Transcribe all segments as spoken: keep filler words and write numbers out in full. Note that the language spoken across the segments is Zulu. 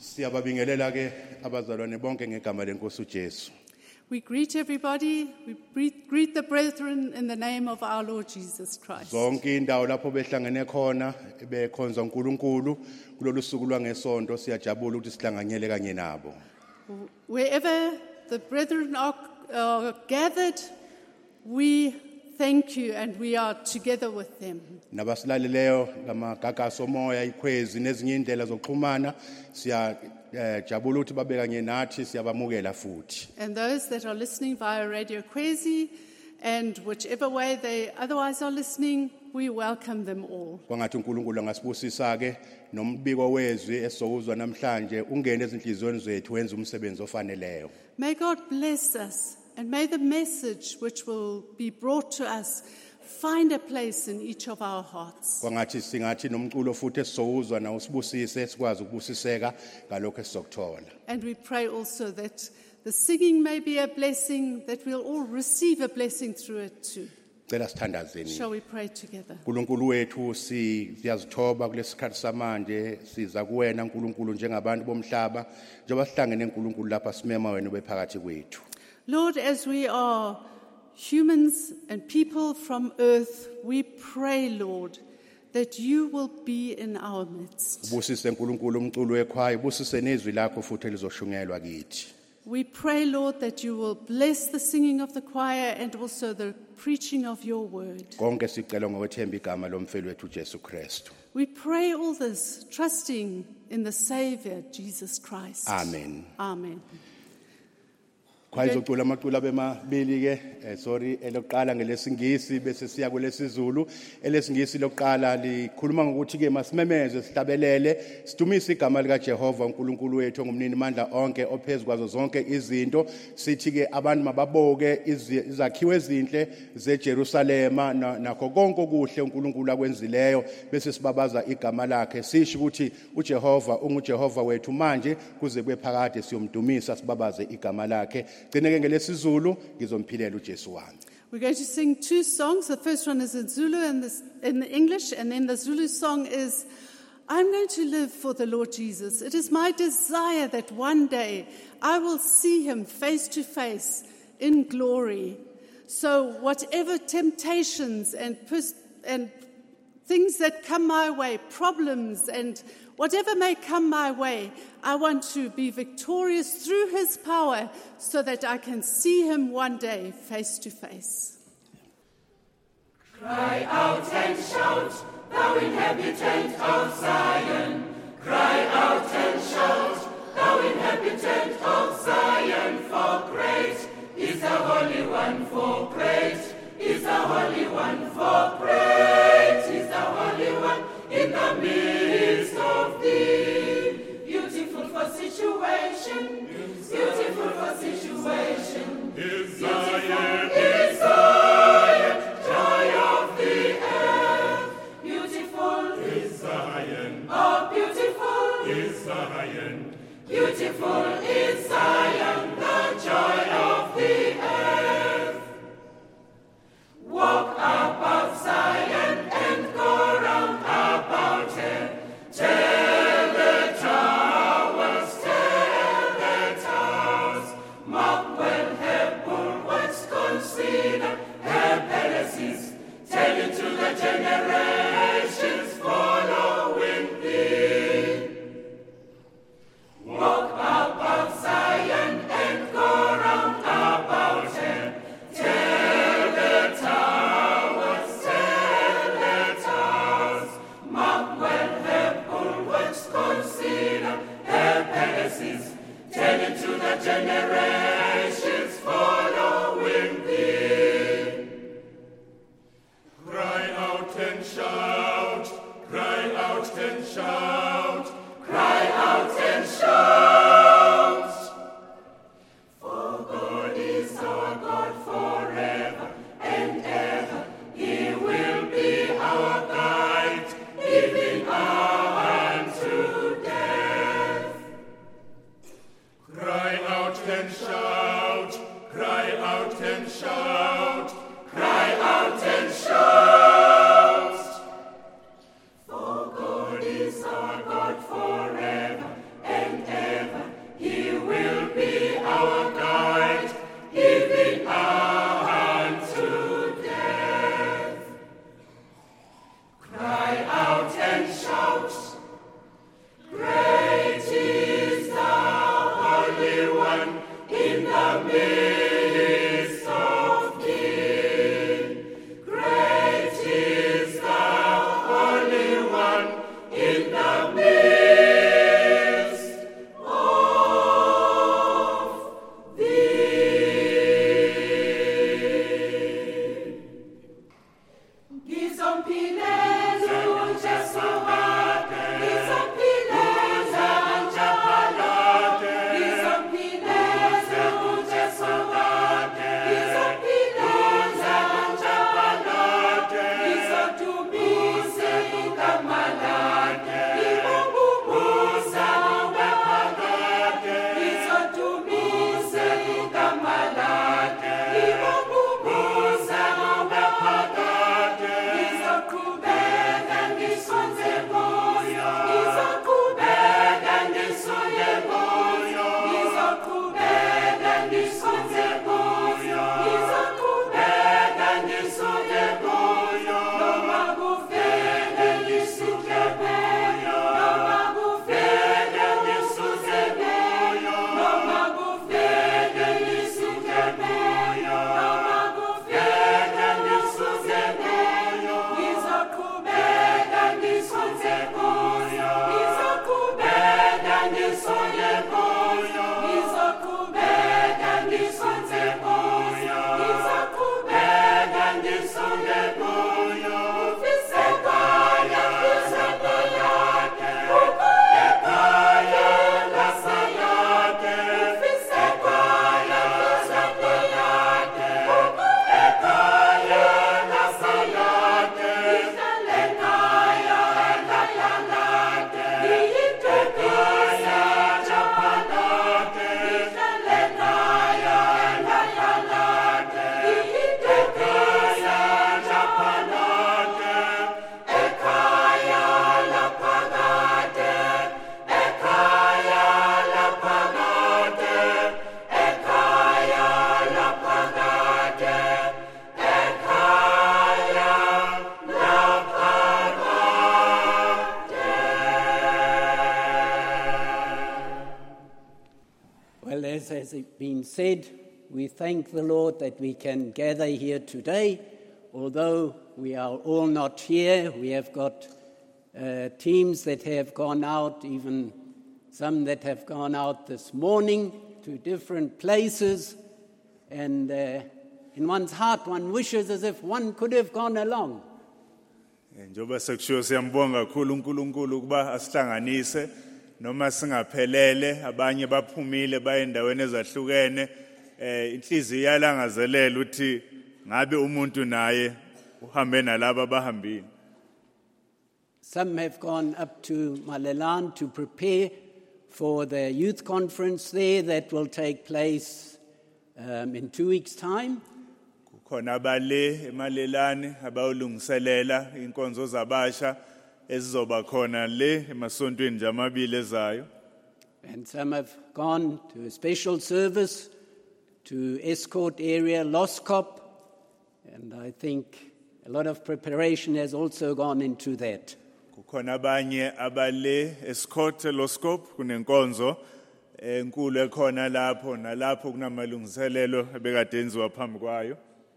Siyababingelela ke abazalwane bonke ngegama lenkosi uJesu. We greet everybody, we greet, greet the brethren in the name of our Lord Jesus Christ. Zonke indawo lapho behlangene khona bekhonza uNkulunkulu kulolu suku lwangesonto siyajabula ukuthi sihlanganyele kanye nabo. Wherever the brethren are uh, gathered, we thank you and we are together with them. Nabasilaleleyo ngamagagaso moya ikhwezi nezinye indlela zokuxhumana siya jabula ukuthi babe kanye nathi siyabamukela futhi. And those that are listening via Radio Kwezi and whichever way they otherwise are listening, we welcome them all. Kwangathi uNkulunkulu angasibusisa ke nombiko wezwi esizowuzwa namhlanje ungene ezinhliziyweni zethu wenza umsebenzi ofaneleyo. May God bless us and may the message which will be brought to us find a place in each of our hearts. Kwangathi singathi nomculo futhi esizowuzwa na usibusise sikwazi ukubusiseka ngalokho esizokuthola. And we pray also that the singing may be a blessing, that we'll all receive a blessing through it too. Cela sithandazeni. Shall we pray together? uNkulunkulu wethu siyazithoba kulesikhathi samanje siza kuwena uNkulunkulu njengabantu bomhlaba njengoba sihlangene uNkulunkulu lapha simema wena bephakathi kwethu. Lord, as we are humans and people from earth, we pray, Lord, that you will be in our midst. Busise uNkulunkulu umculo wekhwaya busise nezwi lakho futhi lizoshungelwa kithi. We pray, Lord, that you will bless the singing of the choir and also the preaching of your word. Konke sicela ngokwethemba igama lomfeli wethu Jesu Kristu. We pray all this trusting in the Savior, Jesus Christ. Amen. Amen. Khaya izocula amacula abemabili ke sorry elokuqala ngelesingisi bese siya kulesizulu. Elesingisi lokuqala likhuluma ngokuthi ke masimemeze sihlabelele sidumise igama lika Jehova uNkulunkulu wethu ngumnini mandla onke ophezukwazo zonke izinto. Sithi ke abantu mababoke izakhiwe ezinhle zeJerusalema nakho konke okuhle uNkulunkulu akwenzileyo bese sibabaza igama lakhe sisho ukuthi uJehova unguJehova wethu manje kuze kwephakade siyomdumisa sibabaze igama lakhe. We're going to sing two songs. The first one is in Zulu and this, in English, and then the Zulu song is, I'm going to live for the Lord Jesus. It is my desire that one day I will see him face to face in glory. So whatever temptations and, pers- and things that come my way, problems and whatever may come my way, I want to be victorious through his power so that I can see him one day face to face. Cry out and shout, thou inhabitant of Zion. Cry out and shout, thou inhabitant of Zion. For great is the Holy One, for great is the Holy One, for great is the Holy One in the midst of thee. Beautiful for situation, beautiful for situation. Is Zion, is Zion, joy of the earth. Beautiful is Zion, oh beautiful is Zion. Beautiful is Zion, the joy of the earth. Walk about Zion and go round about her. Tell the towers, tell the towers. Mark well her bulwarks, consider her palaces. Tell it to the generations following thee. Walk about Zion and go round about her. Tell the towers, tell the towers. Mark well her bulwarks, consider her palaces. Tell it to the generations following thee. Cry out and shout, cry out and shout, cry out and shout. For God is our God forever and ever. He will be our guide, even unto death. Cry out and shout, cry out and shout, cry out and shout. For God is our God forever and Well, as has been said, we thank the Lord that we can gather here today. Although we are all not here, we have got uh, teams that have gone out, even some that have gone out this morning to different places. And uh, in one's heart, one wishes as if one could have gone along. Njoba sekushiwo siyambonga kakhulu uNkulunkulu ukuba asihlanganise noma singaphelele abanye baphumile baye endaweni ezahlukene eh inhliziyo yalangazelela uthi ngabe umuntu naye uhambe nalabo abahambile. Some have gone up to Malelan to prepare for the youth conference there that will take place um, in two weeks' time. Khona abale emalelane abawulungiselela inkonzo zabasha ezizoba khona le emasontweni nje amabili ezayo. And some have gone to a special service to Escort area, Loskop, and I think a lot of preparation has also gone into that. Kukhona abanye abale Escort Loskop kunenkonzo enkulu ekhona lapho nalapho kunamalungiselelo ebekade enziwa phambi kwayo.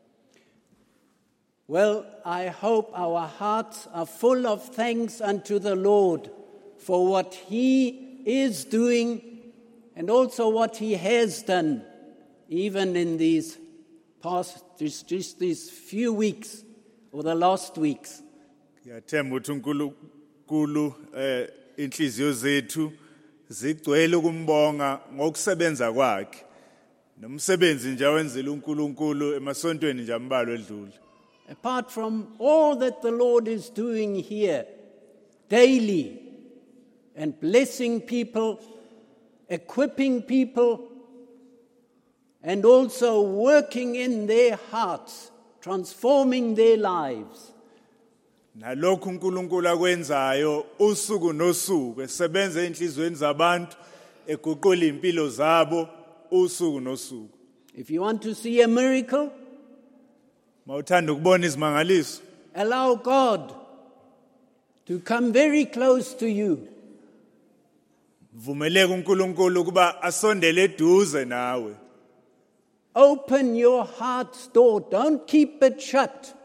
Well, I hope our hearts are full of thanks unto the Lord for what He is doing and also what He has done, even in these past, just, just these few weeks or the last weeks. Ngiyathemba ukuthi uNkulunkulu eh inhliziyo zethu zigcwele ukumbonga ngokusebenza kwakhe. Nomsebenzi nje awenzile uNkulunkulu emasontweni nje ambalwa edlule. Apart from all that the Lord is doing here daily and blessing people, equipping people, and also working in their hearts, transforming their lives. Nalokhu uNkulunkulu akwenzayo usuku nosuku esebenza enhlizweni zabantu eguqula impilo zabo usuku nosuku. If you want to see a miracle, Mawuthanda ukubona izimangaliso, allow God to come very close to you. vumeleka uNkulunkulu ukuba asondele eduze nawe. Open your heart's door. Don't keep it shut.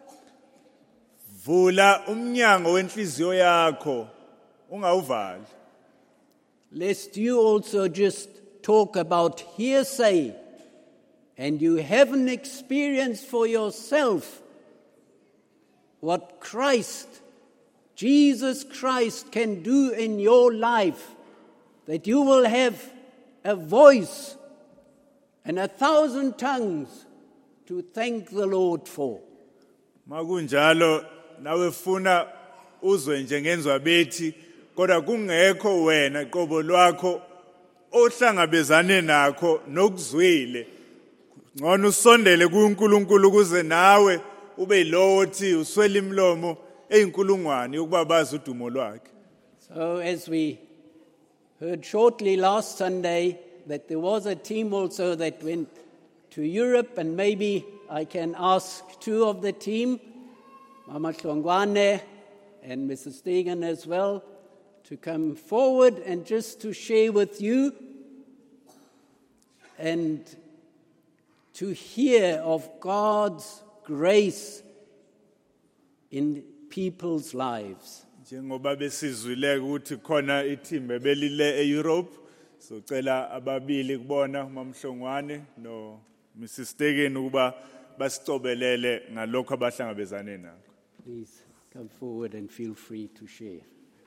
Vula umnyango wenhliziyo yakho ungawuvali. Lest you also just talk about hearsay and you haven't experienced for yourself what Christ, Jesus Christ, can do in your life, that you will have a voice and a thousand tongues to thank the Lord for. Makunjalo nawe funa uzwe njengenzwa bethi kodwa kungekho wena qobo lwakho ohlangabezane nakho nokuzwile. Ngona usondele kuNkulunkulu ukuze nawe ube lothi uswela imlomo eyinkulungwane yokuba bazi udumo lwakhe. So as we heard shortly last Sunday that there was a team also that went to Europe, and maybe I can ask two of the team, Mama Hlongwane and Missus Stegen as well, to come forward and just to share with you and to hear of God's grace in people's lives. Njengoba besizwile ukuthi khona iteam ebelile eEurope, so cela ababili kubona uMamhlongwane no Missus Stegen ukuba basicobelele ngalokho abahlangabezane nakho. Please come forward and feel free to share.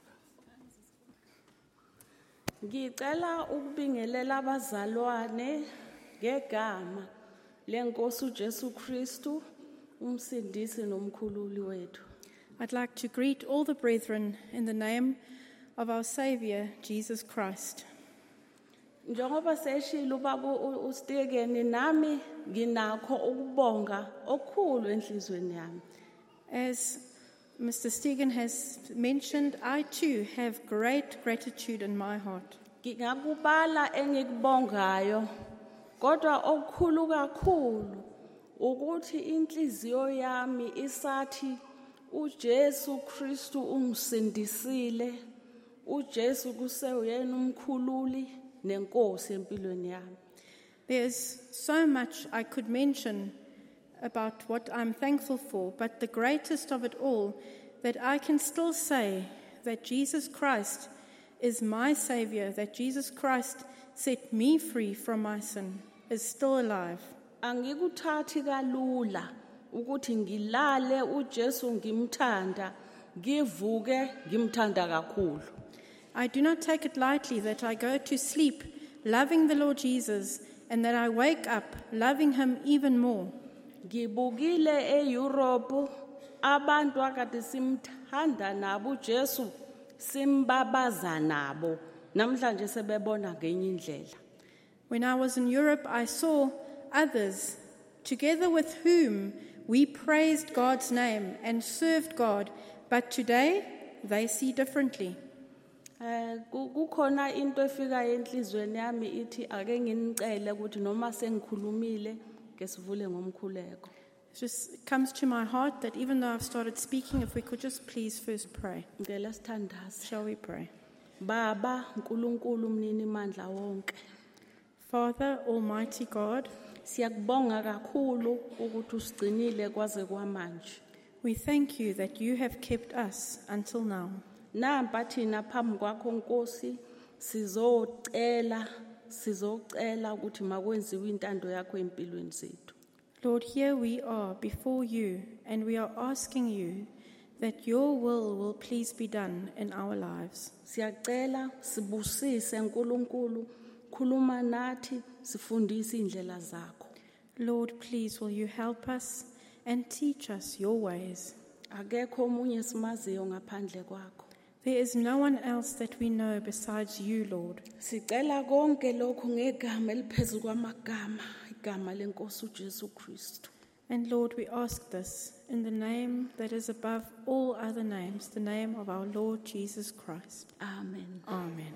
Ngicela ukubingelela abazalwane ngegama lenkosi uJesu Kristu umsindisi nomkhululi wethu. I'd like to greet all the brethren in the name of our Savior, Jesus Christ. Njengoba seshilo ubaba uStegeni nami nginakho ukubonga okukhulu enhlizweni yami. As Mister Stegen has mentioned, I too have great gratitude in my heart. Ngingakubala engikubongayo kodwa okukhulu kakhulu ukuthi inhliziyo yami isathi uJesu Kristu ungisindisile, uJesu kuseyena umkhululi nenkosi empilweni yami. There's so much I could mention about what I'm thankful for, but the greatest of it all, that I can still say that Jesus Christ is my Savior, that Jesus Christ set me free from my sin, is still alive. Angikuthathi kalula ukuthi ngilale uJesu ngimthanda ngivuke ngimthanda kakhulu. I do not take it lightly that I go to sleep loving the Lord Jesus and that I wake up loving him even more. Ngibukile eEurope abantu akade simthanda nabo uJesu simbabaza nabo namhlanje sebebona ngenye indlela. When I was in Europe, I saw others together with whom we praised God's name and served God, but today they see differently. Eh kukhona into efika enhlizweni yami ithi ake nginicele ukuthi noma sengikhulumile ke sivule ngomkhuleko. It just comes to my heart that even though I've started speaking, if we could just please first pray. Ngicela sithandaze. Shall we pray? Baba uNkulunkulu umnini mandla wonke. Father, Almighty God, siyakubonga kakhulu ukuthi usigcinile kwaze kwamanje. we thank you that you have kept us until now. Nampa thina phambi kwakho Nkosi sizocela sizocela ukuthi makwenziwe intando yakho empilweni zethu. Lord, here we are before you, and we are asking you that your will will please be done in our lives. Siyacela sibusise uNkulunkulu khuluma nathi sifundise indlela zakho. Lord, please will you help us and teach us your ways. Akekho omunye simaziyo ngaphandle kwakho. There is no one else that we know besides you, Lord. Sicela konke lokho ngegama eliphezulu kwamagama, igama leNkosi uJesu Kristu. And Lord, we ask this in the name that is above all other names, the name of our Lord Jesus Christ. Amen. Amen.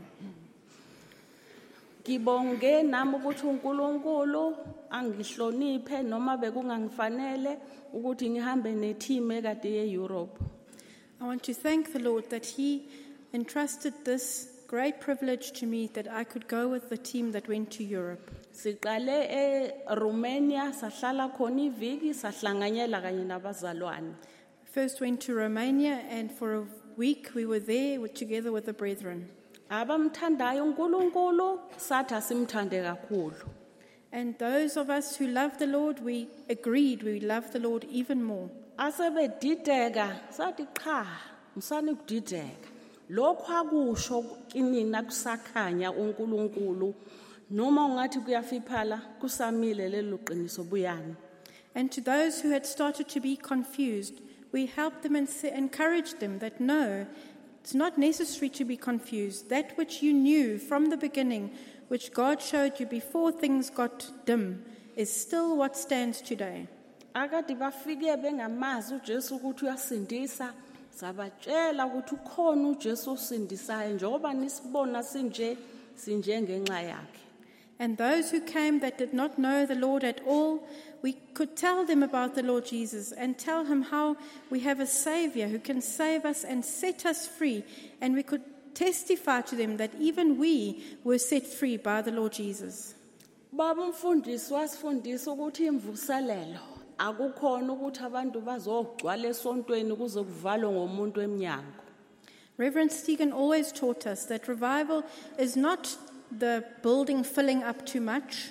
Ngibonge nami ukuthi uNkulunkulu angihloniphe noma bekungangifanele ukuthi ngihambe neteam ekade yeEurope. I want to thank the Lord that He entrusted this great privilege to me that I could go with the team that went to Europe. Siqale eRomania sahlala khona iviki sahlanganyela kanye nabazalwane. First went to Romania, and for a week we were there with, together with the brethren. Abamthandayo uNkulunkulu sathi asimthande kakhulu. And those of us who love the Lord, we agreed we love the Lord even more. Asebedideka sathi cha msani ukudideka. Lokho akusho kinina kusakhanya uNkulunkulu noma ungathi kuyafiphala kusamile lelo qiniso buyani. And to those who had started to be confused, we helped them and encouraged them that no, it's not necessary to be confused. That which you knew from the beginning, which God showed you before things got dim, is still what stands today. Akade bafike bengamazi uJesu ukuthi uyasindisa sabatshela ukuthi ukhona uJesu osindisayo njengoba nisibona sinje sinje ngenxa yakhe. And those who came that did not know the Lord at all, we could tell them about the Lord Jesus and tell him how we have a Savior who can save us and set us free. And we could testify to them that even we were set free by the Lord Jesus. Baba umfundisi wasifundisa ukuthi imvuselelo akukhona ukuthi abantu bazogcwala esontweni kuze kuvalwe ngomuntu emnyango. Reverend Stephen always taught us that revival is not the building filling up too much.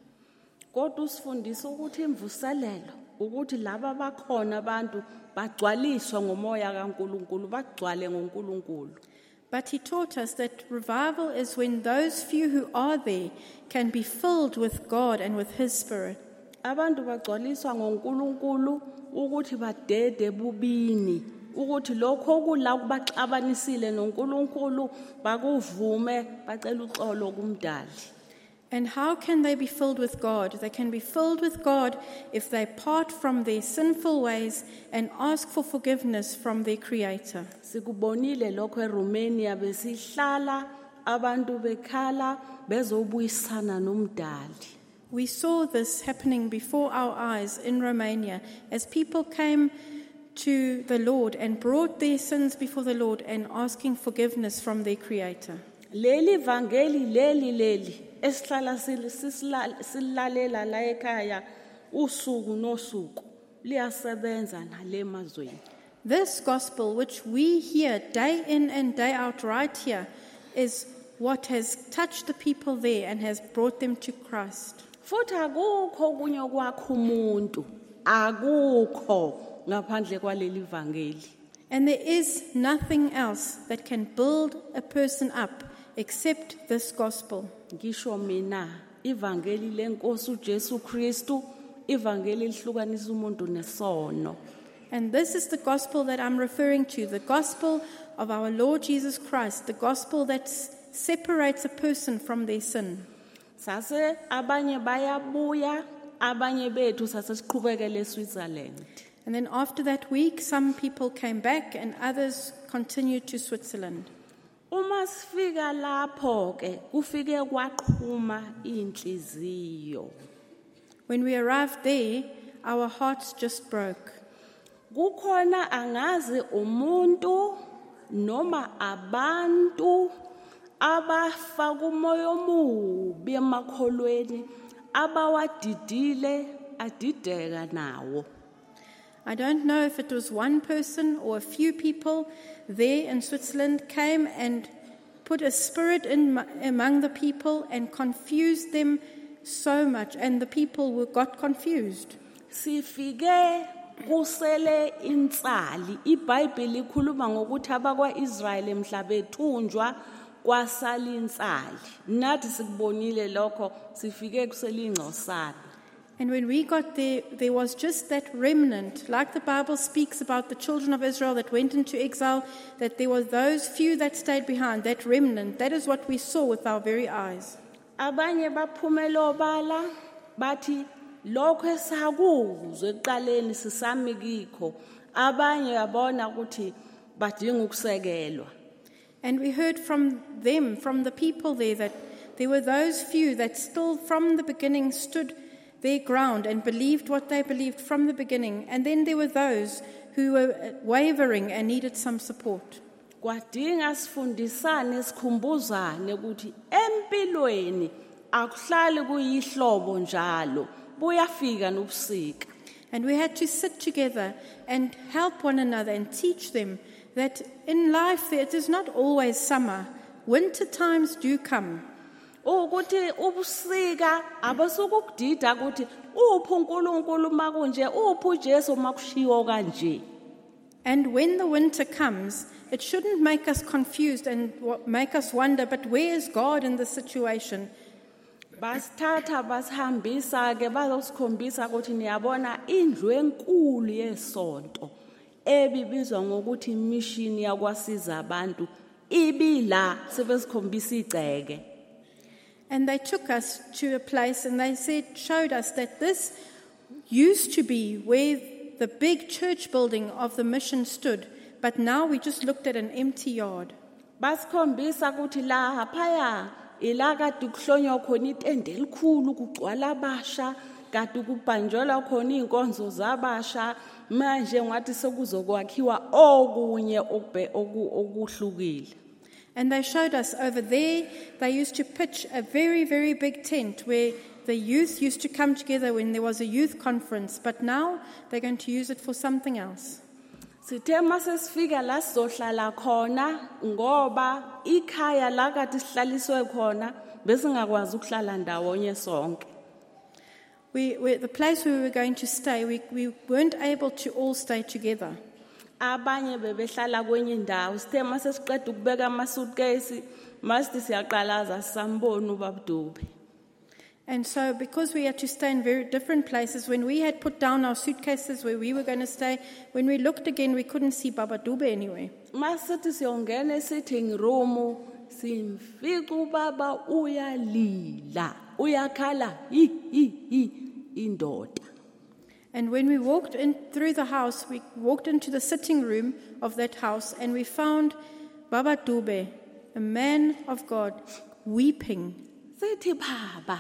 Kodwa usifundisa ukuthi imvuselelo ukuthi laba bakhona abantu bagcwaliswa ngomoya kaNkuluNkulu bagcwale ngoNkuluNkulu. But he taught us that revival is when those few who are there can be filled with God and with his Spirit. Abantu bagcwaliswa ngoNkuluNkulu ukuthi badede bubini ukuthi lokho okula kubaxabanisile noNkulunkulu bakuvume bacela uxolo kumdali. And how can they be filled with God? They can be filled with God if they part from their sinful ways and ask for forgiveness from their Creator. Sikubonile lokho eRomania besihlala abantu bekhala bezobuyisana nomdali. We saw this happening before our eyes in Romania as people came to the Lord and brought their sins before the Lord and asking forgiveness from their Creator. Leli vangeli leli leli esihlala silalela la ekhaya usuku nosuku liyasebenza nale mazweni. This gospel, which we hear day in and day out right here, is what has touched the people there and has brought them to Christ. Futhi akukho kunye kwakho umuntu, akukho ngaphandle kwaleli vangeli. And there is nothing else that can build a person up except this gospel. Ngisho mina ivangeli lenkosi uJesu Kristu, ivangeli lihlukanisa umuntu nesono. And this is the gospel that I'm referring to, the gospel of our Lord Jesus Christ, the gospel that separates a person from their sin. Sase abanye bayabuya, abanye bethu sase siqhubekele eSwitzerland. And then after that week, some people came back and others continued to Switzerland. Uma sifika lapho ke kufike kwaqhuma inhliziyo. When we arrived there, our hearts just broke. Kukhona angazi umuntu noma abantu abafaka umoya omubi emakholweni abawadidile adideka nawo. I don't know if it was one person or a few people there in Switzerland came and put a spirit in among the people and confused them so much, and the people were, got confused. Sifike kusele insali, iBhayibheli ikhuluma ngokuthi abakwaIsrael emhlabethunjwa kwasala insali. Nathi sikubonile lokho, sifike kusele ingcosana. And when we got there, there was just that remnant, like the Bible speaks about the children of Israel that went into exile, that there were those few that stayed behind, that remnant. That is what we saw with our very eyes. Abanye baphumela obala bathi lokho esakuzwe ekuqaleni sisami kikho, abanye yabona ukuthi badinga ukusekelwa. And we heard from them, from the people there, that there were those few that still from the beginning stood their ground and believed what they believed from the beginning. And then there were those who were wavering and needed some support. Kwadinga sifundisane sikhumbuzane ukuthi empilweni akuhlali kuyihlobo njalo, buyafika nobusika. And we had to sit together and help one another and teach them that in life it is not always summer. Winter times do come. Ukuthi ubusika abasukudida ukuthi uphu uNkulunkulu makunje uphu uJesu makushiwo kanje. And when the winter comes, it shouldn't make us confused and make us wonder, but where is God in the situation? Basithatha basihambisa ke bazosikhombisa ukuthi niyabona indlu enkulu yesonto ebibizwa ngokuthi mission yakwasiza abantu ibila sebesikhombisa igceke. And they took us to a place and they said, showed us that this used to be where the big church building of the mission stood, but now we just looked at an empty yard. Basikhombisa ukuthi la phaya ila kade kuhlonywa khona itende elikhulu kugcwala abasha kade kubhanjelwa khona inkonzo zabasha manje ngathi sekuzokwakhiwa okunye okuhlukile. And they showed us over there, they used to pitch a very, very big tent where the youth used to come together when there was a youth conference, but now they're going to use it for something else. Sithe masesifika la sizohlala khona ngoba ikhaya la kade sihlaliswe khona besingakwazi ukuhlala ndawonye sonke. We, we, the place where we were going to stay, we, we weren't able to all stay together. Abanye bebehlala kwenye indawo sithe masesiqeda ukubeka ama suitcase masithi siyaqalaza sambona uBabdube. And so because we had to stay in very different places, when we had put down our suitcases where we were going to stay, when we looked again we couldn't see Baba Dube anywhere. Masithi siyongena sitting room simfika ubaba uyalila uyakhala hi hi hi indoda. And when we walked in through the house, we walked into the sitting room of that house and we found Baba Dube, a man of God, weeping. Sithi baba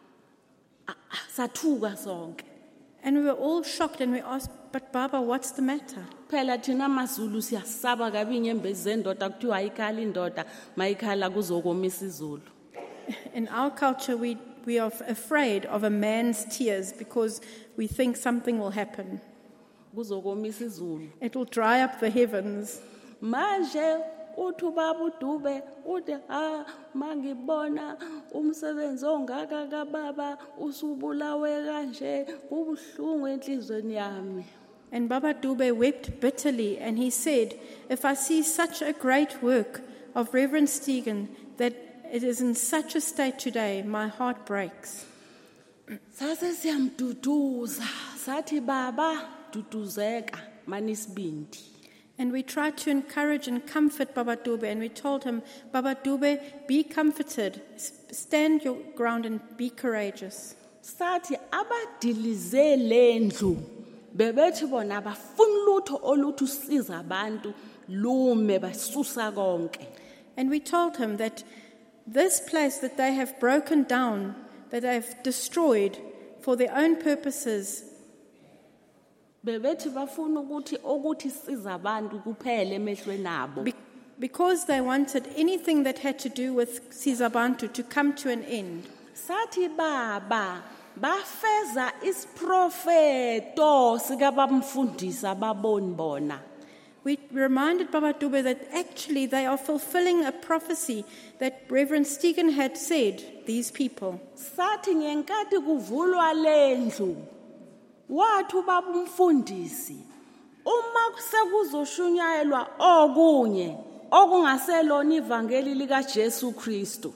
sathuka sonke. And we were all shocked and we asked, but Baba, what's the matter? Phela thina maZulu siyasaba kabi inyembezi zendoda kuthiwa ayikhala indoda mayikhala kuzokomisa izulu. in our culture, we, we are afraid of a man's tears because we think something will happen. kuzokomisa izulu. It will dry up the heavens. Manje uthi ubaba uDube uthi ah mangibona umsebenzi ongaka kaBaba usubulawe kanje kubuhlungu enhlizweni yami. And Baba Dube wept bitterly, and he said, if I see such a great work of Reverend Stephen, that it is in such a state today, my heart breaks. Sase siyamduduza sathi baba duduzeka manisibindi. And we tried to encourage and comfort Baba Dube, and we told him, Baba Dube, be comforted, stand your ground and be courageous. Sathi abadilize lendlu bebethi bona bafuna lutho oluthu siza abantu lume basusa konke. And we told him that this place that they have broken down, that they have destroyed for their own purposes, bebethi bafuna ukuthi ukuthi siza abantu kuphele emehlweni abo. be- because they wanted anything that had to do with Sizabantu to come to an end. Sathi baba bafeza isiprofeto sika bamfundisa baboni bona. We reminded Baba Dube that actually they are fulfilling a prophecy that Reverend Stephen had said, these people. Sathi ngenkathi kuvulwa lendlu wathi ubaba umfundisi uma sekuzoshunyayelwa okunye okungaselona ivangeli lika Jesu Kristu.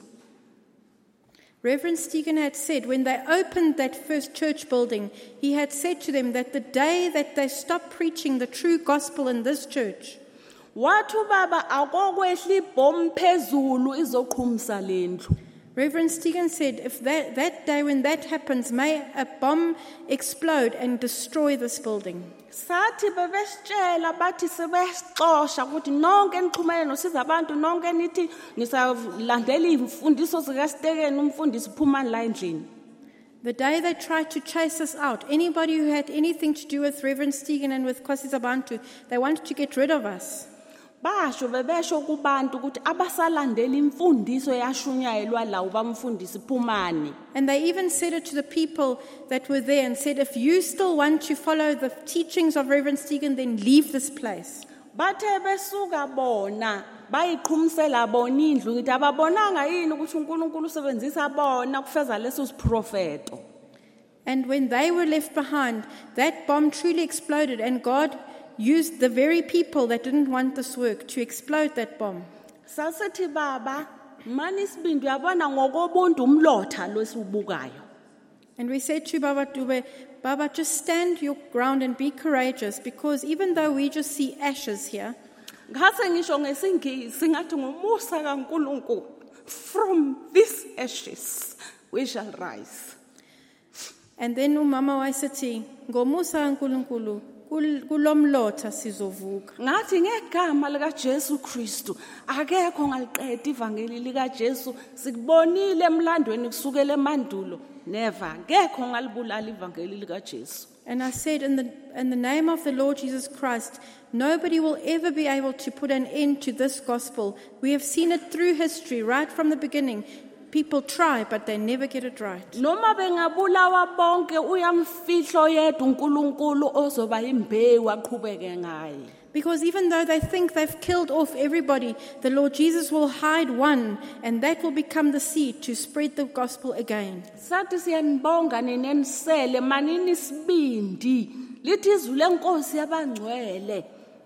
Reverend Stephen had said, when they opened that first church building, he had said to them that the day that they stop preaching the true gospel in this church, Wathi ubaba akokwehla ibhomu phezulu izoqhumisa lendlu. Reverend Stephen said, if that, that day when that happens, may a bomb explode and destroy this building. Sathi bebesitshela bathi sebesixosha ukuthi nonke enixhumene nosiza abantu nonke nithi nisalandela imfundiso zika Stekeni umfundisi phumani la endlini. The day they tried to chase us out, anybody who had anything to do with Reverend Stephen and with Kosi Zabantu, they wanted to get rid of us. Basho bebesho kubantu ukuthi abasalandela imfundiso yashunyayelwa la ubamfundisi phumani. And they even said it to the people that were there and said, if you still want to follow the teachings of Reverend Stephen, then leave this place. Bathe besuka bona bayiqhumisela bona indlu ngithi ababonanga yini ukuthi uNkulunkulu usebenzisa bona kufeza leso siprofeto. And when they were left behind, that bomb truly exploded, and God used the very people that didn't want this work to explode that bomb. Sasethi baba mani sibindi uyabona ngokobuntu umlotha losibukayo. And we said to Baba Dube, Baba, just stand your ground and be courageous, because even though we just see ashes here, Ngase ngisho ngesingisi ngathi ngumusa kaNkulunkulu, from these ashes we shall rise. and then umama wayesethi, ngomusa kaNkulunkulu kul- kulomlotha sizovuka. Ngathi ngegama lika Jesu Kristu akekho ngaliqeda ivangeli lika Jesu sikubonile emlandweni kusukela emandulo never ngekho ngalibulala ivangeli lika Jesu. And I said, in the, in the name of the Lord Jesus Christ, nobody will ever be able to put an end to this gospel. We have seen it through history, right from the beginning. People try, but they never get it right. Noma bengabulawa bonke uyamfihlo yedwa uNkulunkulu ozoba imbewu aqhubeke ngaye. Because even though they think they've killed off everybody, the Lord Jesus will hide one, and that will become the seed to spread the gospel again. Sathi siyanibonga nenenisele manini sibindi lithi izwi lenkosi yabangcwele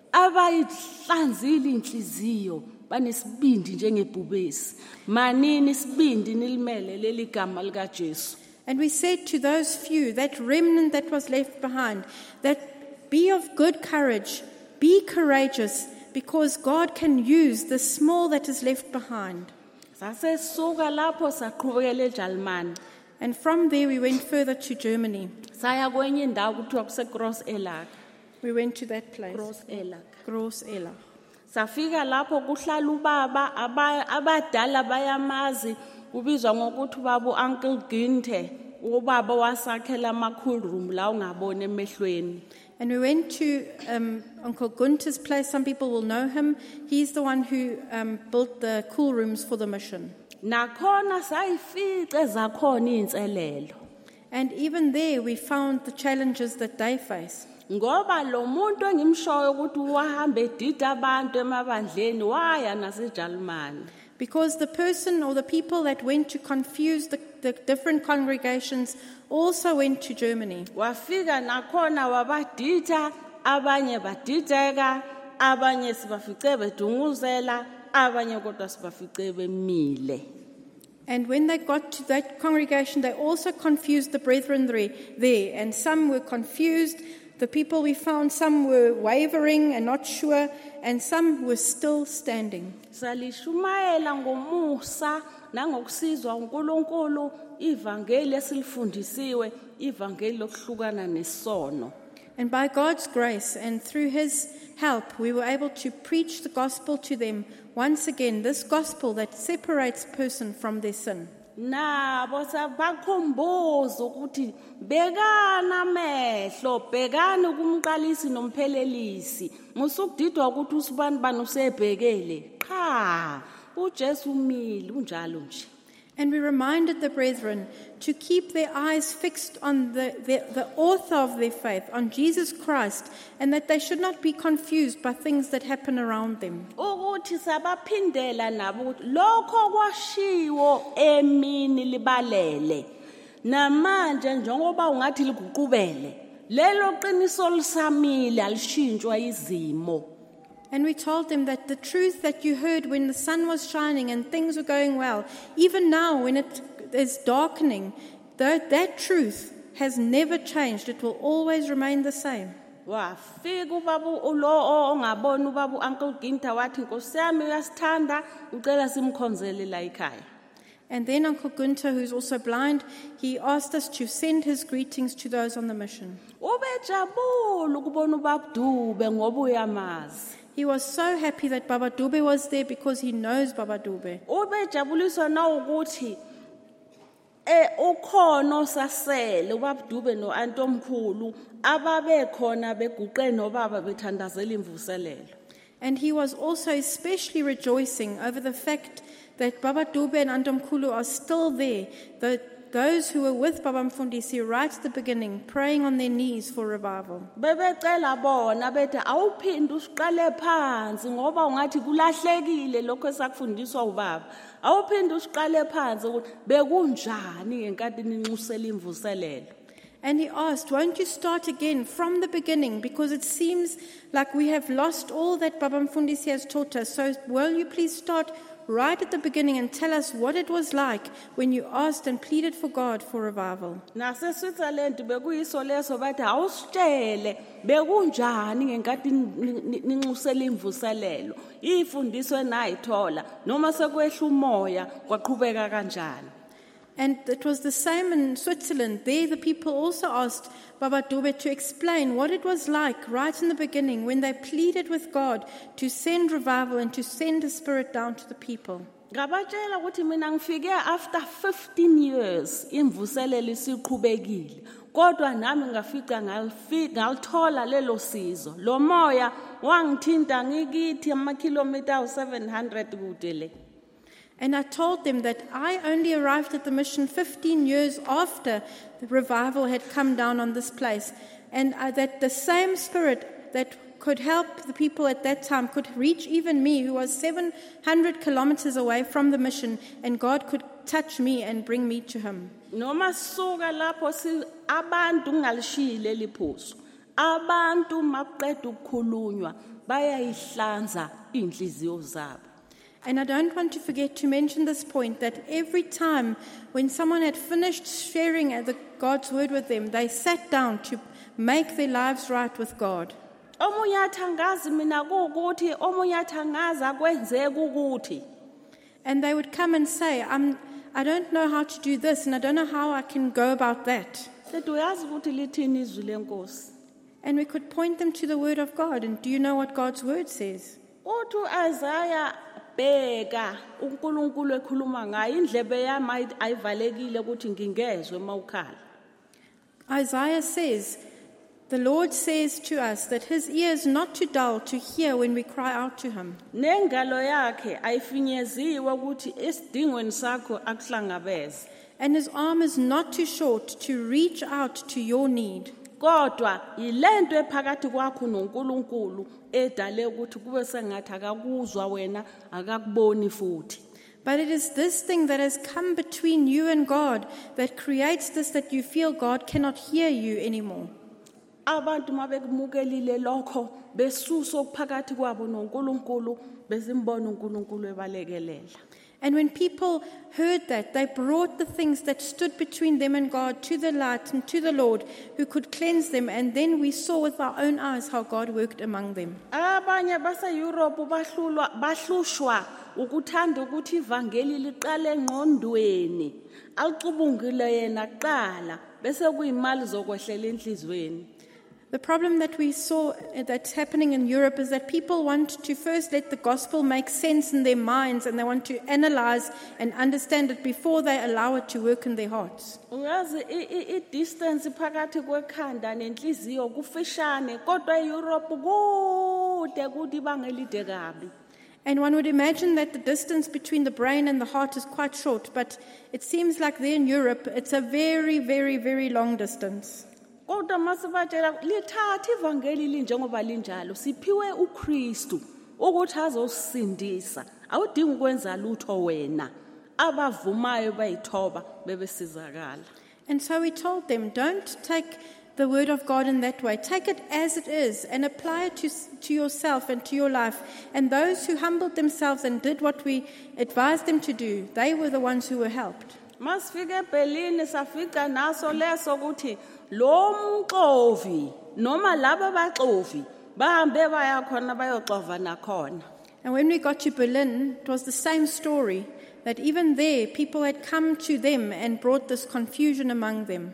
abayihlanzile inhliziyo banesibindi njengebhubesi manini sibindi nilimele leli gama lika Jesu. And we said to those few, that remnant that was left behind, that be of good courage, be courageous, because God can use the small that is left behind. Sase suka lapho saqhubekela eJalimani And from there we went further to Germany. saya kwenye indawo kuthiwa kuse Gross Elak. We went to that place, Gross Elak. Gross Ella. Safika lapho kuhlala ubaba aba- abadala bayamazi ubizwa ngokuthi baba uNkle Ginte ubaba wasakhela ama cool room la ungabona emehlweni. And we went to um, Uncle Gunther's place. Some people will know him. He's the one who um, built the cool rooms for the mission. nakhona sayifica ezakhona inselelo And even there, we found the challenges that they face. ngoba lo muntu engimshoyo ukuthi wahamba edida abantu emabandleni waya naseJalimani. Because the person or the people that went to confuse the, the different congregations also went to Germany. Wafika nakhona wabadida, abanye badideka, abanye sibafice bedunguzela, abanye kodwa sibafice bemile. And when they got to that congregation, they also confused the brethren there, there. And some were confused. The people we found, some were wavering and not sure, and some were still standing. Salishumayela ngomusa nangokusizwa uNkulunkulu ivangeli esilifundisiwe, ivangeli lokuhlukana nesono. And by God's grace and through His help, we were able to preach the gospel to them once again, this gospel that separates person from their sin. Nabo sabakhumbuza ukuthi bekana amehlo, bekani kumqalisi nomphelelisi. Musukudidwa ukuthi usibani bani usebhekele. Cha, uJesu umile unjalo nje. And we reminded the brethren to keep their eyes fixed on the, the, the author of their faith, on Jesus Christ, and that they should not be confused by things that happen around them. Ukuthi sabaphindela nabo ukuthi lokho kwashiwo emini libalele. Namanje njengoba ungathi liguqubele, lelo qiniso lisamile alishintshwa izimo. And we told them that the truth that you heard when the sun was shining and things were going well, even now when it is darkening, that, that truth has never changed. It will always remain the same. Wafika ubabu ulo ongabona ubabu Uncle Ginta wathi Nkosi yami uyasithanda ucela simkhonzele la ekhaya. And then Uncle Gunter, who's also blind, he asked us to send his greetings to those on the mission. Ubejabula ukubona ubaba Dube ngoba uyamazi. He was so happy that Baba Dube was there because he knows Baba Dube. Ubejabuliswa na ukuthi eh ukhono sasele ubaba Dube no Antomkhulu ababe khona beguqe nobaba bethandazela imvuselelo. And he was also especially rejoicing over the fact that Baba Dube and Antomkhulu are still there, that those who were with Baba Mfundisi right at the beginning, praying on their knees for revival. Bebecela bona bethi awuphinde usiqale phansi ngoba ungathi kulahlekile lokho esakufundiswa ubaba. Awuphinde usiqale phansi ukuthi bekunjani ngenkathi ninxusela imvuselelo. And he asked, won't you start again from the beginning? Because it seems like we have lost all that Baba Mfundisi has taught us. So will you please start right at the beginning and tell us what it was like when you asked and pleaded for God for revival. Nase Switzerland bekuyiso leso bathi awusitshele bekunjani ngenkathi ninxusela imvuselelo ifundiswe nayithola noma sekwehla umoya kwaqhubeka kanjani. And it was the same in Switzerland. There the people also asked Baba Dube to explain what it was like right in the beginning when they pleaded with God to send revival and to send the Spirit down to the people. Ngabatshela ukuthi mina ngifike after fifteen years imvuselelo isiqhubekile. Kodwa nami ngafica ngalifika ngalithola lelo sizo. Lo moya wangithinta ngikithi ama kilometer seven hundred kude le. And I told them that I only arrived at the mission fifteen years after the revival had come down on this place, and uh, that the same Spirit that could help the people at that time could reach even me, who was seven hundred kilometers away from the mission, and God could touch me and bring me to Him. Noma suka lapho si abantu ngalishile liphuzu. Abantu maqeda ukukhulunywa bayayihlanza inhliziyo zabo. And I don't want to forget to mention this point, that every time when someone had finished sharing the God's word with them, they sat down to make their lives right with God. Omunye athangazi mina kuukuthi omunye athangaza kwenzeka ukuthi. And they would come and say, I'm, I don't know how to do this, and I don't know how I can go about that. Sethi uyazi ukuthi lithini izwi lenkosi. And we could point them to the word of God. And do you know what God's word says? Uthi Isaiah bheka uNkulunkulu ekhuluma ngayo indlebe yami ayivalekile ukuthi ngingezwe mawukhala. Isaiah says, The Lord says to us that his ear is not too dull to hear when we cry out to him. Nengalo yakhe ayifinyeziwe ukuthi esidingweni sakho akuhlangabeze. And his arm is not too short to reach out to your need. Kodwa yilento ephakathi kwakho noNkulunkulu edale ukuthi kube sengathi akakuzwa wena akakuboni futhi. But it is this thing that has come between you and God that creates this, that you feel God cannot hear you anymore. Abantu mabekumukelile lokho besuso phakathi kwabo noNkulunkulu besimbona uNkulunkulu ebalekelela. And when people heard that, they brought the things that stood between them and God to the light and to the Lord, who could cleanse them. And then we saw with our own eyes how God worked among them. Abanye base Europe bahlulwa bahlushwa ukuthanda ukuthi ivangeli liqale engqondweni alixubungile yena kuqala bese kuyimali zokwehlela enhlizweni. The problem that we saw that's happening in Europe is that people want to first let the gospel make sense in their minds, and they want to analyze and understand it before they allow it to work in their hearts. Uyazi I distance phakathi kwekhanda nenhliziyo kufishane kodwa eEurope kude kude bangelide kabi. And one would imagine that the distance between the brain and the heart is quite short, but it seems like there in Europe it's a very, very, very long distance. Kodwa masibatshela lithatha ivangeli linjengoba linjalo siphiwe uKristu ukuthi azosindisa awudingi ukwenza lutho wena abavumayo bayithoba bebesizakala. And so we told them, don't take the word of God in that way. Take it as it is and apply it to, to yourself and to your life. And those who humbled themselves and did what we advised them to do, they were the ones who were helped. Masifike eBerlin safica naso leso ukuthi lo mxovi noma laba baxovi bahambe baya khona bayoxova nakhona. And when we got to Berlin, it was the same story, that even there people had come to them and brought this confusion among them.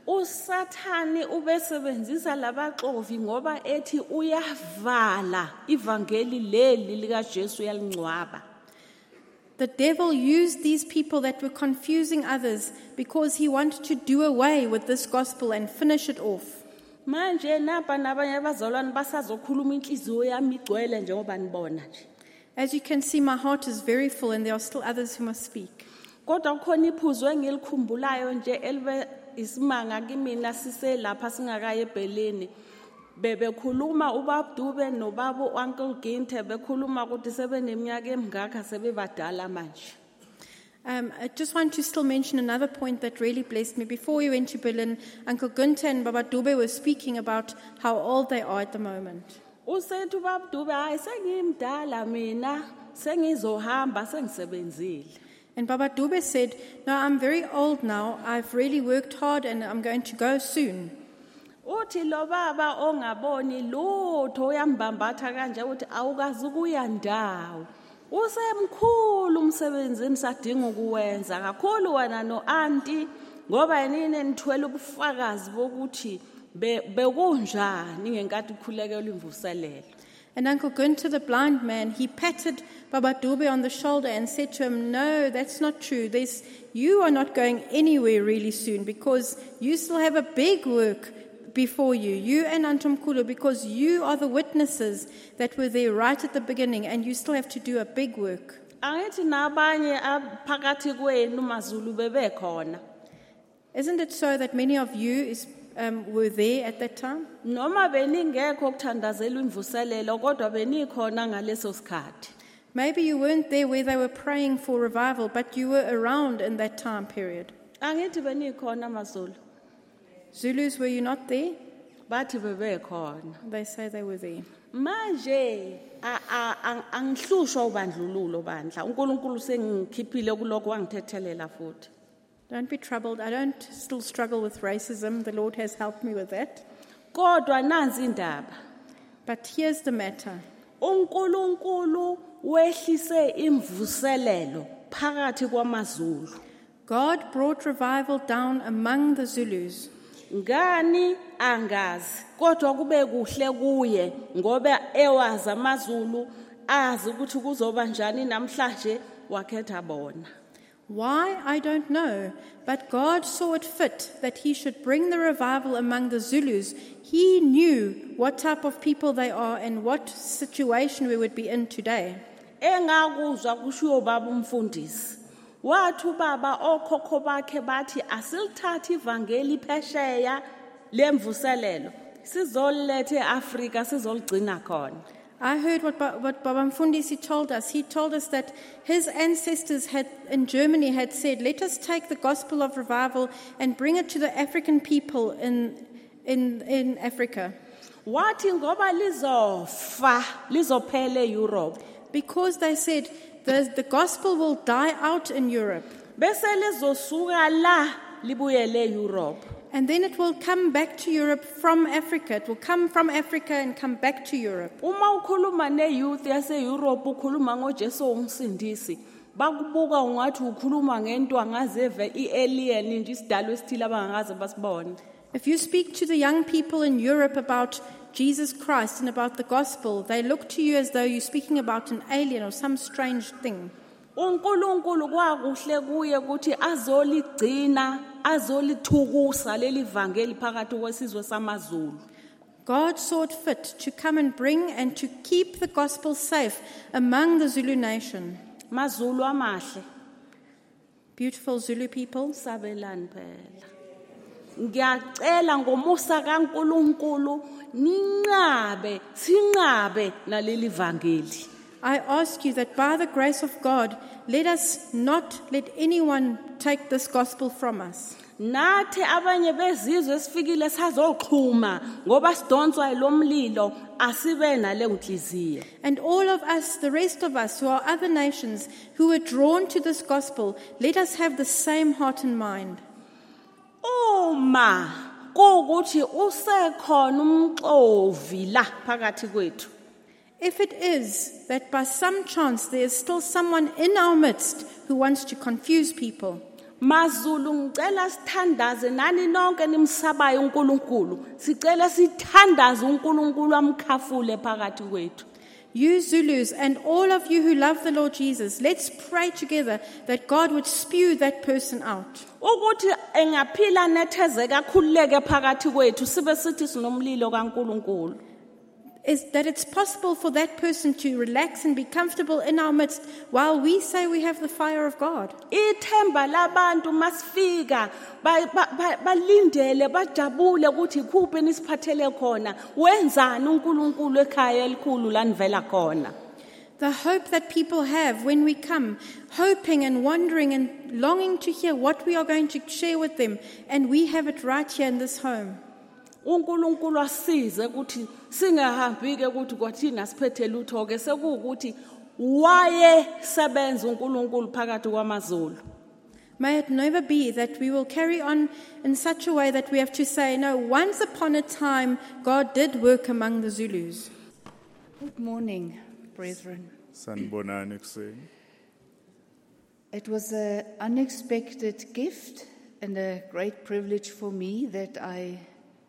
Usathani ubesebenzisa labaxovi ngoba ethi uyavala ivangeli leli lika Jesu yalingcwaba. The devil used these people that were confusing others because he wanted to do away with this gospel and finish it off. Manje napa nabanye abazalwane basazokhuluma inhliziyo yami igcwele njengoba nibona nje. As you can see, my heart is very full and there are still others who must speak. Kodwa kukhona iphuzu engilikhumbulayo nje elibe isimanga kimina sise lapha singakaye eBerlin. Bebekhuluma ubaba Dube nobaba uNkl Ginthe bekhuluma ukuthi sebeneminyaka emingaka sebebadala manje. Um, I just want to still mention another point that really blessed me. Before we went to Berlin, Uncle Gunther and Baba Dube were speaking about how old they are at the moment. Usethu ubaba Dube hayi sengimdala mina sengizohamba sengisebenzile. And Baba Dube said, "No, I'm very old now. I've really worked hard and I'm going to go soon." Uthi lo baba ongaboni lutho uyambambatha kanje uthi awukazi kuya ndawo. Usemkhulu umsebenzini sadinga ukuwenza kakhulu wena no auntie ngoba yini nithwele ubufakazi bokuthi bekunjani ngenkathi ukhulekelwa imvuselelo. And Uncle Gunther, the blind man, he patted Baba Dube on the shoulder and said to him, "No, that's not true. There's, you are not going anywhere really soon because you still have a big work before you, you and Antumkulu, because you are the witnesses that were there right at the beginning and you still have to do a big work." Angithi nabanye phakathi kwenu maZulu bebekhona. Isn't it so that many of you is, um, were there at that time? Noma beningekho ukuthandazela imvuselelo kodwa benikhona ngaleso sikhathi. Maybe you weren't there where they were praying for revival, but you were around in that time period. Angithi benikhona maZulu. Zulus, were you not there? Bathi bebekhona. They say they were there. Manje angihlushwa ubandlululo bandla. uNkulunkulu sengikhiphile kuloko wangithethelela futhi. Don't be troubled. I don't still struggle with racism. The Lord has helped me with that. Kodwa nansi indaba. But here's the matter. uNkulunkulu wehlise imvuselelo phakathi kwamaZulu. God brought revival down among the Zulus. Ngani angazi kodwa kube kuhle kuye ngoba ewazi amaZulu azi ukuthi kuzoba njani namhlanje wakhetha bona. Why, I don't know, but God saw it fit that he should bring the revival among the Zulus. He knew what type of people they are and what situation we would be in today. Engakuzwa kushiwo baba umfundisi. Wathi ubaba okhokho bakhe bathi asilithathe ivangeli phesheya lemvuselelo. Sizolethe eAfrika sizoligcina khona. I heard what, Ba- what Baba Mfundisi told us. He told us that his ancestors had, in Germany had said, let us take the gospel of revival and bring it to the African people in, in, in Africa. Wathi ngoba lizofa lizophele Europe. Because they said the, the gospel will die out in Europe. Bese lizosuka la libuyele Europe. And then it will come back to Europe from Africa. It will come from Africa and come back to Europe. Uma ukhuluma ne-youth yase-Europe ukhuluma ngoJesu umsindisi bakubuka ungathi ukhuluma ngento angazeve i-alien nje isidalwa esithile abangakaze basibone. If you speak to the young people in Europe about Jesus Christ and about the gospel, they look to you as though you're speaking about an alien or some strange thing. uNkulunkulu kwakuhle kuye ukuthi azoligcina azolithukusa leli vangeli phakathi kwesizwe samaZulu. God saw it fit to come and bring and to keep the gospel safe among the Zulu nation. MaZulu amahle Beautiful Zulu people, sabelani phela. Ngiyacela ngomusa kaNkulunkulu ninqabe sinqabe naleli vangeli. I ask you that by the grace of God, let us not let anyone take this gospel from us. Nathi abanye bezizwe sifikile sazoxhuma ngoba sidonswa ilomlilo asibe nale nhliziyo. And all of us, the rest of us who are other nations who are drawn to this gospel, let us have the same heart and mind. Uma kuukuthi usekhona umxovi la phakathi kwethu. If it is that by some chance there is still someone in our midst who wants to confuse people, MaZulu ngicela sithandaze nani nonke nimsabayo uNkulunkulu. Sicela sithandaze uNkulunkulu amkhafule phakathi kwethu. you Zulus and all of you who love the Lord Jesus, let's pray together that God would spew that person out. Ukuthi engaphila nethezeka khululeke phakathi kwethu sibe sithi sinomlilo kaNkulunkulu. Is that it's possible for that person to relax and be comfortable in our midst while we say we have the fire of God. Ithemba labantu masifika balindele bajabule ukuthi kuphi nisiphathele khona wenzani uNkulunkulu ekhaya elikhulu lanivela khona. The hope that people have when we come, hoping and wondering and longing to hear what we are going to share with them, and we have it right here in this home. uNkulunkulu asize ukuthi singahambi ke ukuthi kwathina siphethe lutho ke sekuukuthi waye sebenza uNkulunkulu phakathi kwamaZulu. May it never be that we will carry on in such a way that we have to say, no, once upon a time God did work among the Zulus. Good morning, brethren. Sanibonani kuseni. It was an unexpected gift and a great privilege for me that I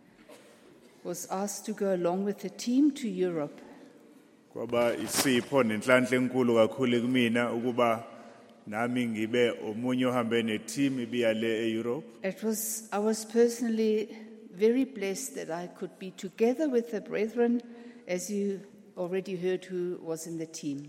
was asked to go along with the team to Europe. Kwaba isipho nenhlanhla enkulu kakhulu kumina ukuba nami ngibe omunye ohambe neteam ibiya le eEurope. It was, I was personally very blessed that I could be together with the brethren, as you already heard who was in the team.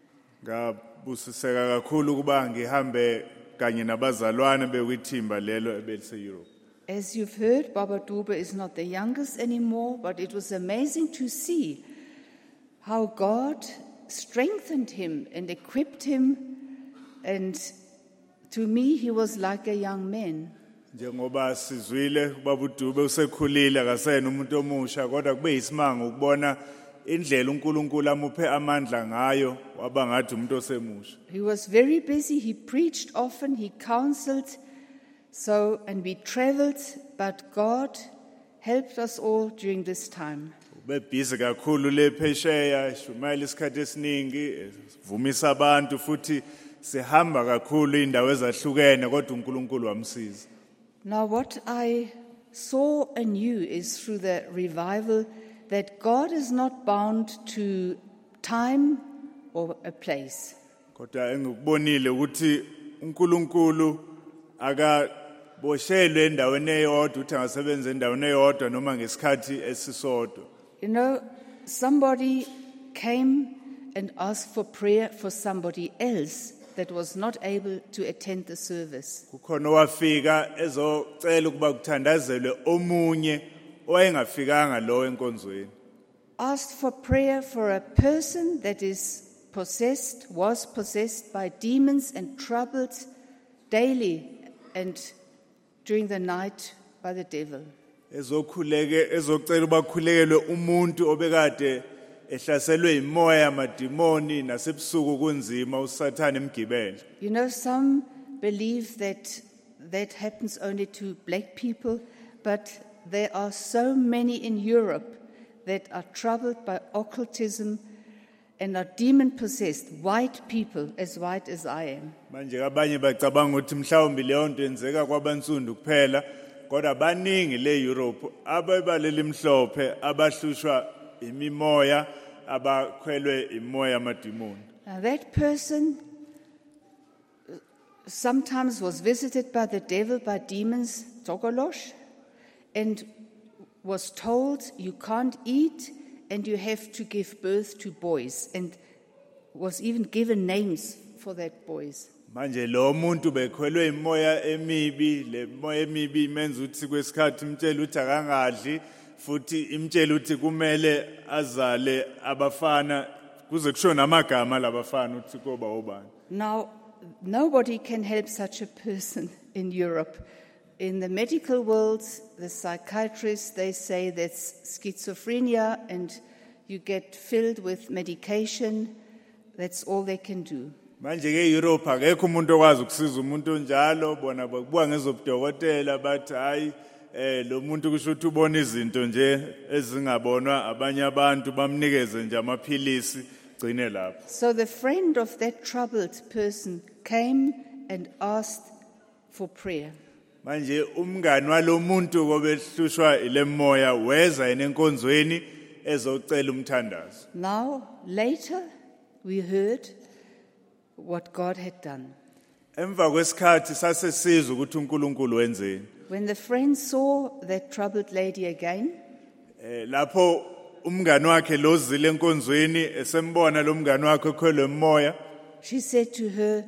Ngabusiseka kakhulu ukuba ngihambe kanye nabazalwane bekwithimba lelo ebelise Europe. As you've heard, Baba Dube is not the youngest anymore, but it was amazing to see how God strengthened him and equipped him, and to me he was like a young man. Njengoba sizwile Baba Dube usekhulile akasena umuntu omusha kodwa kube isimanga ukubona indlela uNkulunkulu amuphe amandla ngayo waba ngathi umuntu osemusha. He was very busy, he preached often, he counseled. So, and we traveled, but God helped us all during this time. Bebhizi kakhulu le phesheya shumayela isikhathi esiningi vumisa abantu futhi sihamba kakhulu indawo ezahlukene kodwa uNkulunkulu wamsiza. Now what I saw and knew is through the revival that God is not bound to time or a place. Kodwa engikubonile ukuthi uNkulunkulu aka boshelwe endaweni eyodwa uthi angasebenza endaweni eyodwa noma ngesikhathi esisodwa. You know, somebody came and asked for prayer for somebody else that was not able to attend the service. Kukhona wafika ezocela ukuba kuthandazelwe omunye owayengafikanga lo enkonzweni. Asked for prayer for a person that is possessed, was possessed by demons and troubled daily and during the night by the devil. Ezokhuleke ezocela ubakhulekelwe umuntu obekade ehlaselwe imoya yamadimoni nasebusuku kunzima uSathane emgibele. You know, some believe that that happens only to black people, but there are so many in Europe that are troubled by occultism and are demon-possessed, white people as white as I am. Manje abanye bacabanga ukuthi mhlawumbe leyo nto enzeka kwabansundu kuphela, kodwa baningi le Europe ababaleli mhlophe abahlushwa imimoya abakhwelwe imoya yamadimoni. Now that person sometimes was visited by the devil, by demons, Tokolosh, and was told you can't eat and you have to give birth to boys, and was even given names for that boys. Manje lo muntu bekhwelwe imoya emibi, le moya emibi imenza ukuthi kwesikhathi imtshela ukuthi akangadli futhi imtshela ukuthi kumele azale abafana kuze kusho namagama labafana ukuthi koba obani. Now nobody can help such a person in Europe. In the medical world, the psychiatrists, they say that's schizophrenia and you get filled with medication. That's all they can do. Manje ke Europe akekho umuntu okwazi ukusiza umuntu onjalo, bona bakubuka ngezobudokotela bathi hayi eh lo muntu kusho ukuthi ubona izinto nje ezingabonwa abanye abantu bamnikeze nje amaphilisi gcine lapho. So the friend of that troubled person came and asked for prayer. Manje umngani walomuntu obehlushwa ilemoya weza enenkonzweni ezocela umthandazo. Now later we heard what God had done. Emva kwesikhathi sasesizwe ukuthi uNkulunkulu wenzeni. When the friend saw that troubled lady again, eh lapho umngani wakhe lozile enkonzweni esembona lo mngani wakhe ekhwelwe emoya, she said to her,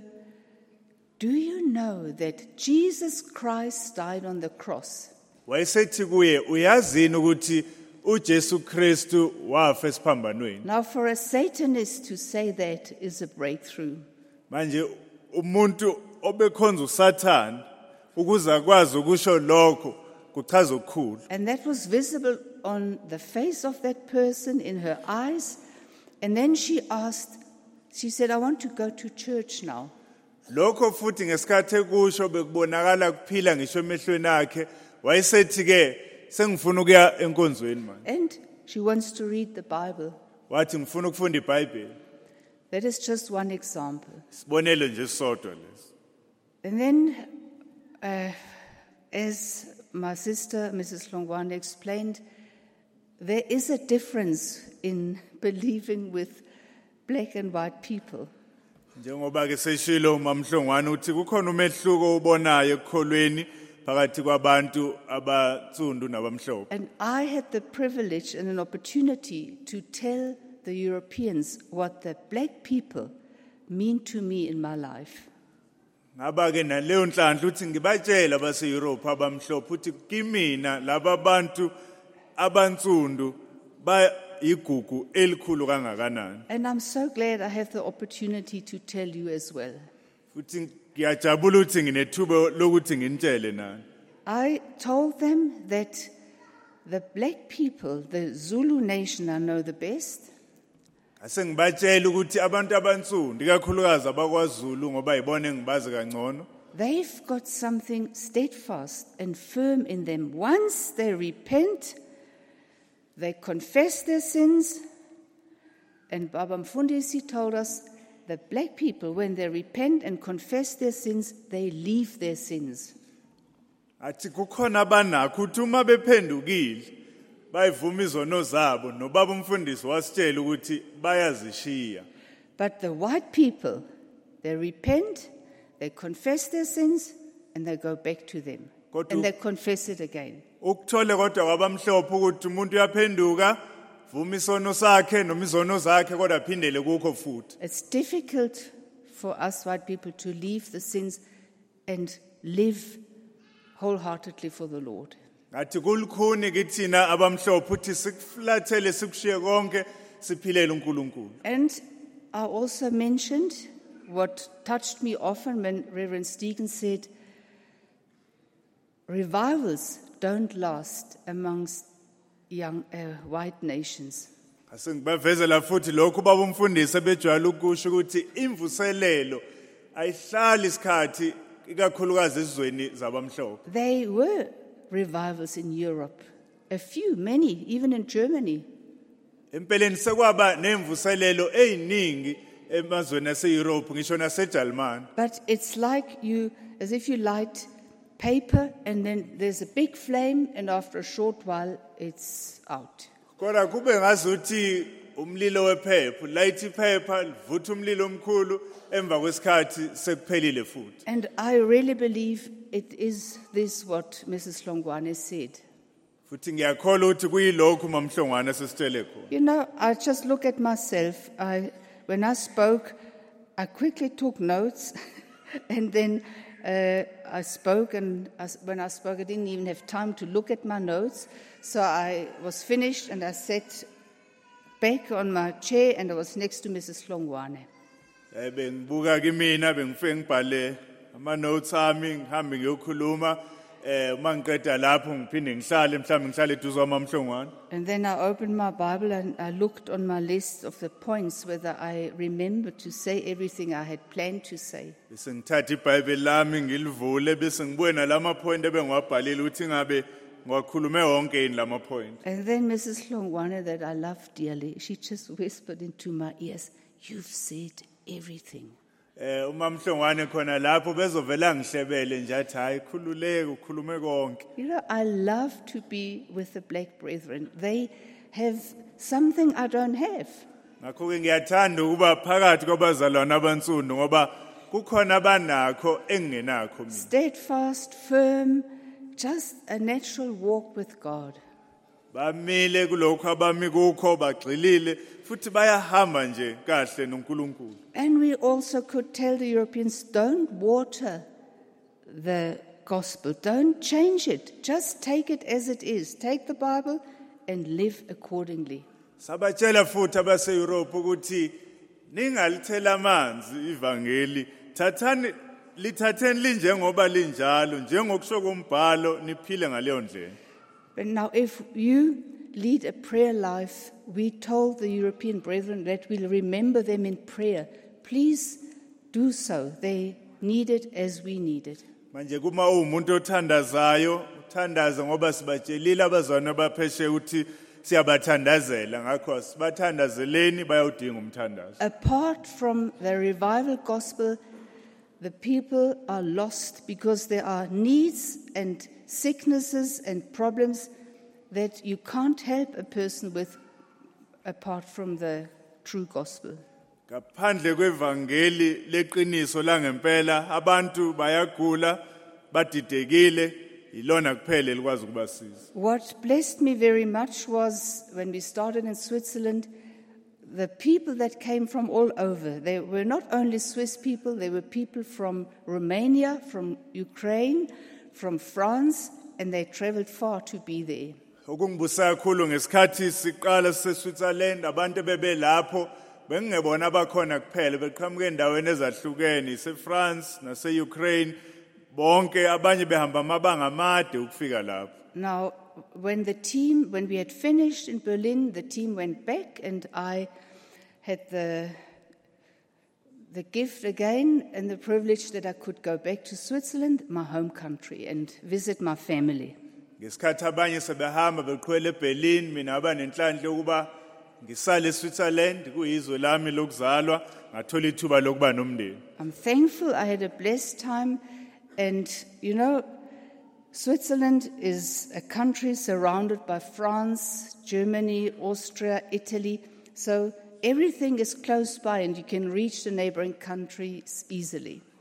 "Do you know that Jesus Christ died on the cross?" wayesethi kuye uyazini ukuthi uJesu Kristu wafa esiphambanweni. Now for a Satanist to say that is a breakthrough. Manje umuntu obekhonza uSathane ukuze akwazi ukusho lokho kuchaza ukukhulu. And that was visible on the face of that person, in her eyes. And then she asked, she said, "I want to go to church now." Lokho futhi ngesikhathi ekusho bekubonakala kuphila ngisho emehlweni akhe, wayesethi ke sengifuna ukuya enkonzweni manje. And she wants to read the Bible. Wathi ngifuna ukufunda iBhayibheli. That is just one example. Sibonelo nje sodwa leso. And then, uh, as my sister, Missus Longwane, explained, there is a difference in believing with black and white people. Njengoba ke seshilo uMamhlongwane uthi kukhona umehluko ubonayo ekukholweni phakathi kwabantu abansundu nabamhlophe. And I had the privilege and an opportunity to tell the Europeans what the black people mean to me in my life. Ngaba ke naleyo nhlanhla uthi ngibatshela base Europe abamhlophe uthi kimina laba bantu abansundu ba igugu elikhulu kangakanani. And I'm so glad I have the opportunity to tell you as well. Futhi ngiyajabula ukuthi nginethuba lokuthi ngintshele nani. I told them that the black people, the Zulu nation I know the best. Asengibatshela ukuthi abantu abansundu ikakhulukazi abakwaZulu ngoba yibona engibazi kangcono. They've got something steadfast and firm in them. Once they repent, they confess their sins. And Baba Mfundisi told us that black people, when they repent and confess their sins, they leave their sins. Athi kukhona abanakho ukuthi uma bephendukile bayivuma izono zabo nobaba umfundisi wasitshela ukuthi bayazishiya. But the white people, they repent, they confess their sins, and they go back to them. Kodwa- And they confess it again. Ukuthole kodwa kwabamhlophe ukuthi umuntu uyaphenduka, vuma isono sakhe noma izono zakhe kodwa aphindele kukho futhi. It's difficult for us white people to leave the sins and live wholeheartedly for the Lord. Ngathi kulukhuni kithina abamhlophe uthi sikuflathele sikushiye konke siphilele uNkulunkulu. And I also mentioned what touched me often when Reverend Stephen said, revivals don't last amongst young uh, white nations. Asingibavezela futhi lokho baba umfundisi ebejwayele ukusho ukuthi imvuselelo ayihlali isikhathi ikakhulukazi ezizweni zabamhlophe. There were revivals in Europe, a few, many, even in Germany. Empeleni sekwaba nemvuselelo eziningi emazweni aseEurope ngisho naseJalimani. But it's like you, as if you light paper and then there's a big flame and after a short while it's out. Kodwa kube ngazuthi umlilo wephepha, light iphepha, livutha umlilo omkhulu emva kwesikhathi sekuphelile futhi. And I really believe it is this what Missus Longwane said. Futhi ngiyakholwa ukuthi kuyilokhu mamhlongwane sesitshele khona. You know, I just look at myself. I, when I spoke, I quickly took notes and then uh, I spoke, and I, when I spoke, I didn't even have time to look at my notes. So I was finished and I sat back on my chair and I was next to Missus Longwane. Eh bengibuka kimina bengifike ngibhale ama notes ami ngihambe ngiyokhuluma eh uma ngiqeda lapho ngiphinde ngihlale mhlawumbe ngihlale eduze kwamamhlongwane. And then I opened my Bible and I looked on my list of the points whether I remembered to say everything I had planned to say. Bese ngithatha iBhayibheli lami ngilivule bese ngibona lama point ebengiwabhalile ukuthi ngabe ngiwakhulume wonke yini lama point. And then Missus Longwane, that I love dearly, she just whispered into my ears, "You've said everything." Eh umamhlongwane khona lapho bezovela ngihlebele nje athi hayi khululeke ukhulume konke. You know, I love to be with the black brethren. They have something I don't have. Ngakho ke ngiyathanda ukuba phakathi kwabazalwane abansundu ngoba kukhona abanakho engingenakho mina. Steadfast, firm, just a natural walk with God. Bamile kulokho abami kukho bagxilile futhi bayahamba nje kahle noNkulunkulu. And we also could tell the Europeans, don't water the gospel, don't change it, just take it as it is. Take the Bible and live accordingly. Sabatshela futhi abaseEurope ukuthi ningalithela amanzi ivangeli, thathani lithatheni linjengoba linjalo njengokusho kombhalo niphile ngaleyo ndlela. But now if you lead a prayer life, we told the European brethren that we'll remember them in prayer. Please do so. They need it as we need it. Manje kuma umuntu othandazayo, uthandaza ngoba sibatshelile abazwana abapheshe ukuthi siyabathandazela ngakho sibathandazeleni bayawudinga umthandazo. Apart from the revival gospel, the people are lost because there are needs and sicknesses and problems that you can't help a person with apart from the true gospel. Ngaphandle kwevangeli leqiniso langempela abantu bayagula badidekile ilona kuphela likwazi ukubasiza. What blessed me very much was when we started in Switzerland, the people that came from all over. They were not only Swiss people, they were people from Romania, from Ukraine, from France, and they traveled far to be there. Okungibusa kakhulu ngesikhathi siqala seSwitzerland abantu bebelapho bengingebona abakhona kuphela beqhamuke endaweni ezahlukene seFrance naseUkraine bonke abanye behamba amabanga amade ukufika lapho. Now, when the team, when we had finished in Berlin, the team went back and I had the the gift again and the privilege that I could go back to Switzerland, my home country, and visit my family. Ngesikhathi abanye sebehamba beqhwele eBerlin mina abanenhlanhla ukuba ngisale eSwitzerland kuyizwe lami lokuzalwa ngathola ithuba lokuba nomndeni. I'm thankful I had a blessed time, and you know, Switzerland is a country surrounded by France, Germany, Austria, Italy, so everything is close by and you can reach the neighboring countries easily.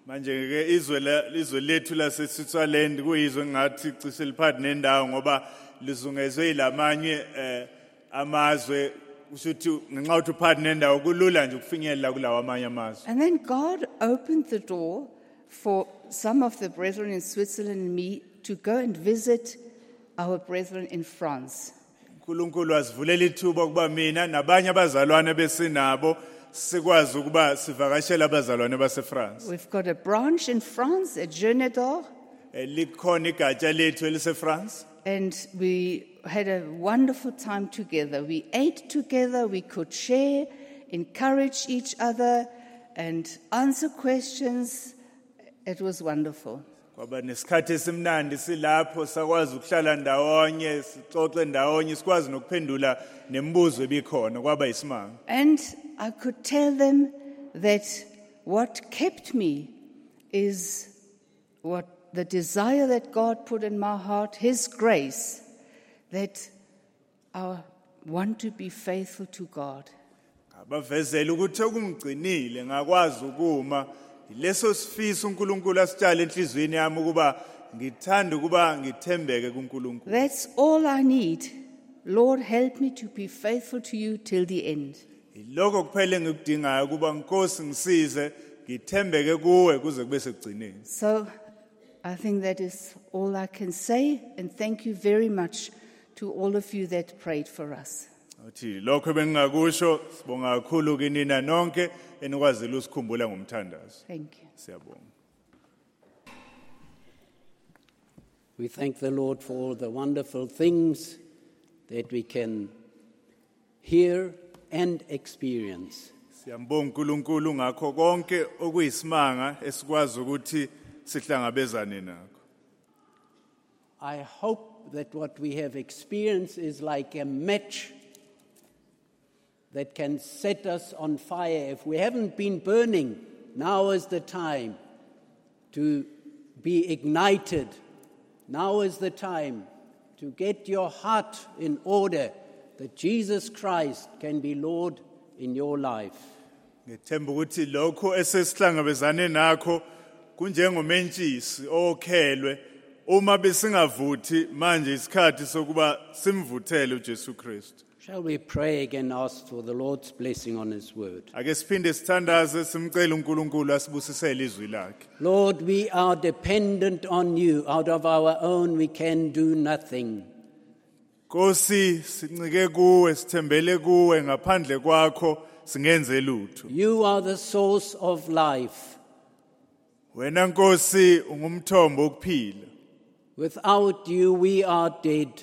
Manje ke izwe la- izwe lethu lase Switzerland kuyizwe ngathi cishe liphakathi nendawo ngoba lizungezwe ilamanye eh amazwe ushuthi ngenxa ukuthi uphakathi nendawo kulula nje ukufinyelela kulawa amanye amazwe. And then God opened the door for some of the brethren in Switzerland and me to go and visit our brethren in France. uNkulunkulu asivulela ithuba kuba mina nabanye abazalwane besinabo sikwazi ukuba sivakashela abazalwane baseFrance. We've got a branch in France at Genedor, Eh, Likhona igatsha lethu eliseFrance. and we had a wonderful time together. We ate together, we could share, encourage each other, and answer questions. It was wonderful. Kwaba nesikhathi esimnandi silapho sakwazi ukuhlala ndawonye sixoxe ndawonye sikwazi nokuphendula nemibuzo ebikhona kwaba isimanga. And I could tell them that what kept me is what the desire that God put in my heart, His grace, that I want to be faithful to God. Abavezela ukuthi okumgcinile ngakwazi ukuma leso sifiso uNkulunkulu asitshala enhlizweni yami ukuba ngithanda ukuba ngithembeke kuNkulunkulu. That's all I need. Lord, help me to be faithful to you till the end. Lokho kuphela engikudingayo kuba Nkosi ngisize ngithembeke kuwe kuze kube sekugcineni. So I think that is all I can say, and thank you very much to all of you that prayed for us. Uthi lokho bengingakusho sibonga kakhulu kinina nonke enikwazile usikhumbula ngomthandazo. Thank you. Siyabonga. We thank the Lord for all the wonderful things that we can hear and experience. Siyambonga uNkulunkulu ngakho konke okuyisimanga esikwazi ukuthi sihlangabezane nakho. I hope that what we have experienced is like a match that can set us on fire. If we haven't been burning, now is the time to be ignited. Now is the time to get your heart in order that Jesus Christ can be Lord in your life. Ngithemba ukuthi lokho esesihlangabezane nakho kunjengomentshisi okhelwe uma besingavuthi manje isikhathi sokuba simvuthele uJesu Kristu. Shall we pray again, ask for the Lord's blessing on His word? Ake siphinde sithandaze simcele uNkulunkulu asibusisele izwi lakhe. Lord, we are dependent on you. Out of our own we can do nothing. Nkosi sincike kuwe sithembele kuwe ngaphandle kwakho singenze lutho. You are the source of life. Wena Nkosi ungumthombo wokuphila. Without you we are dead.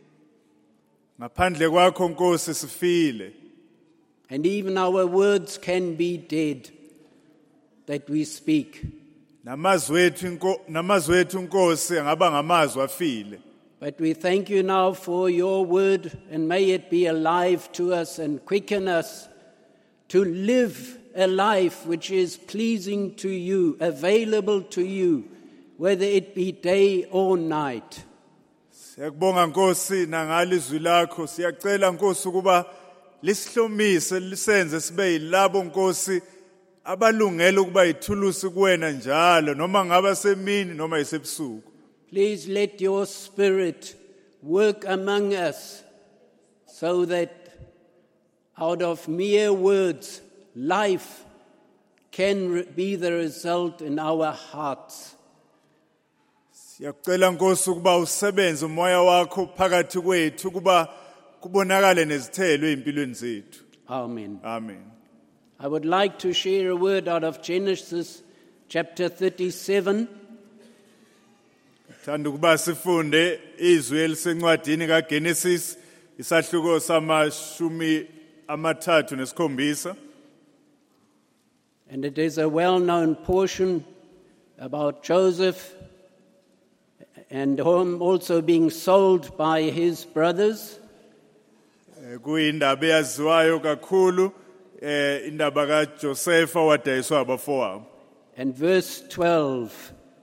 Ngaphandle kwakho Nkosi sifile. And even our words can be dead that we speak. Namazwi ethu inko namazwi ethu Nkosi angaba ngamazwi afile. But we thank you now for your word, and may it be alive to us and quicken us to live a life which is pleasing to you, available to you, whether it be day or night. Siyakubonga Nkosi nangalizwi lakho siyacela Nkosi ukuba lisihlomise lisenze sibe yilabo Nkosi abalungele ukuba ithulusi kuwena njalo noma ngaba semini noma isebusuku. Please let your Spirit work among us so that out of mere words, life can re- be the result in our hearts. Siyacela Nkosi ukuba usebenze umoya wakho phakathi kwethu kuba kubonakale nezithelo ezimpilweni zethu. Amen. Amen. I would like to share a word out of Genesis chapter thirty-seven. Thanda ukuba sifunde izwi elisencwadini kaGenesis isahluko samashumi amathathu nesikhombisa. And it is a well-known portion about Joseph and him also being sold by his brothers. Eh, Kuyindaba eyaziwayo kakhulu eh indaba kaJosepha wadayiswa abafowabo. And verse twelve,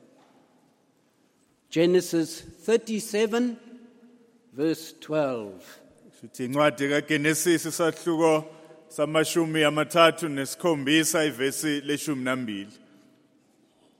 Genesis thirty-seven, verse twelve. Sithi incwadi kaGenesis isahluko samashumi amathathu nesikhombisa ivesi leshumi nambili.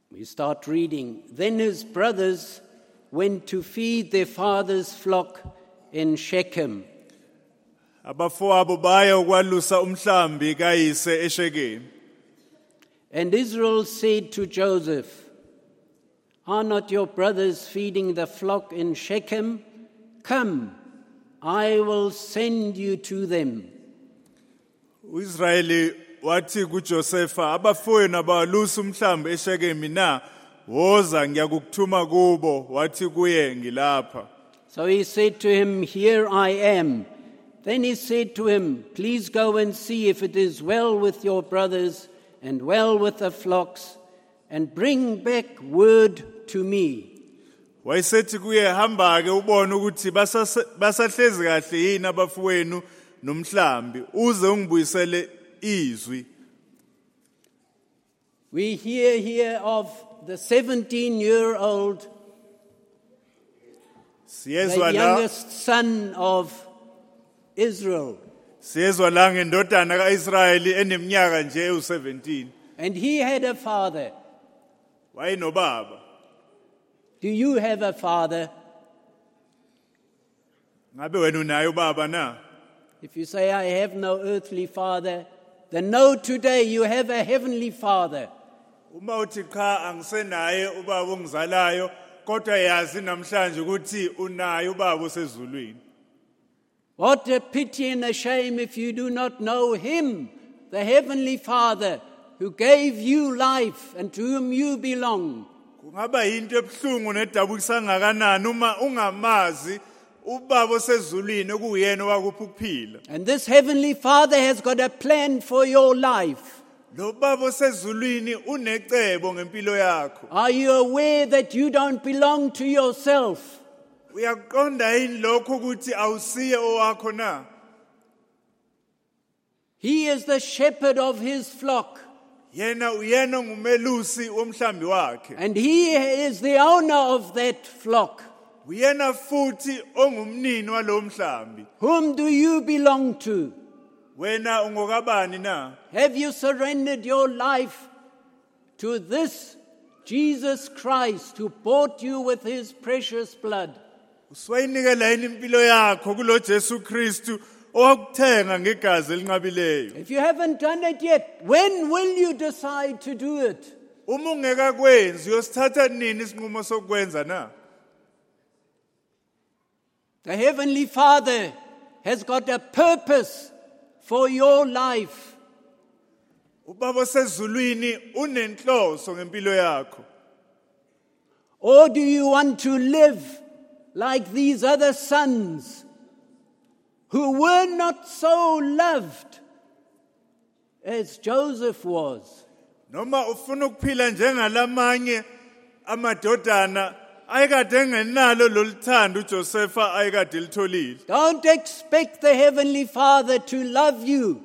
We start reading. Then his brothers went to feed their father's flock in Shechem. Abafowabo baya ukwalusa umhlambi kayise eShekemi. And Israel said to Joseph, "Are not your brothers feeding the flock in Shechem? Come, I will send you to them." uIsrayeli wathi kuJosepha, abafowenu abalusa umhlambi eShekemi na, woza ngiyakukuthuma kubo. Wathi kuye, ngilapha. So he said to him, "Here I am." Then he said to him, "Please go and see if it is well with your brothers and well with the flocks, and bring back word to me." Wayesethi kuye, hamba ke ubone ukuthi basahlezi kahle yini abafowenu nomhlambi, uze ungibuyisele izwi. We hear here of the seventeen-year-old, the Siyezwa la youngest son of Israel. Siyezwa la ngendodana kaIsrayeli eneminyaka nje u-seventeen. And he had a father. Wayenobaba. Do you have a father? Ngabe wena unaye ubaba na? If you say, "I have no earthly father," then know today you have a heavenly father. Uma uthi cha angisenaye ubaba ongizalayo, kodwa yazi namhlanje ukuthi unaye ubaba osezulwini. What a pity and a shame if you do not know him, the heavenly Father, who gave you life and to whom you belong. Kungaba into ebuhlungu nedabukisa ngakanani uma ungamazi ubaba osezulwini okuyena owakupha ukuphila. And this heavenly Father has got a plan for your life. Lo baba osezulwini unecebo ngempilo yakho. Are you aware that you don't belong to yourself? Uyaqonda yini lokho ukuthi awusiye owakho na? He is the shepherd of his flock. Yena uyena ngumelusi womhlambi wakhe. And he is the owner of that flock. Uyena futhi ongumnini walo mhlambi. Whom do you belong to? Wena ungokabani na? Have you surrendered your life to this Jesus Christ who bought you with his precious blood? Uswayinikela yini impilo yakho kulo Jesu Kristu owakuthenga ngegazi elinqabileyo? If you haven't done it yet, when will you decide to do it? Uma ungekakwenzi uyosithatha nini isinqumo sokwenza na? The Heavenly Father has got a purpose for your life. Ubaba osezulwini unenhloso ngempilo yakho. Or do you want to live like these other sons who were not so loved as Joseph was? Noma ufuna ukuphila njengalamanye amadodana ayekade engenalo loluthando uJosepha ayekade litholile. Don't expect the Heavenly Father to love you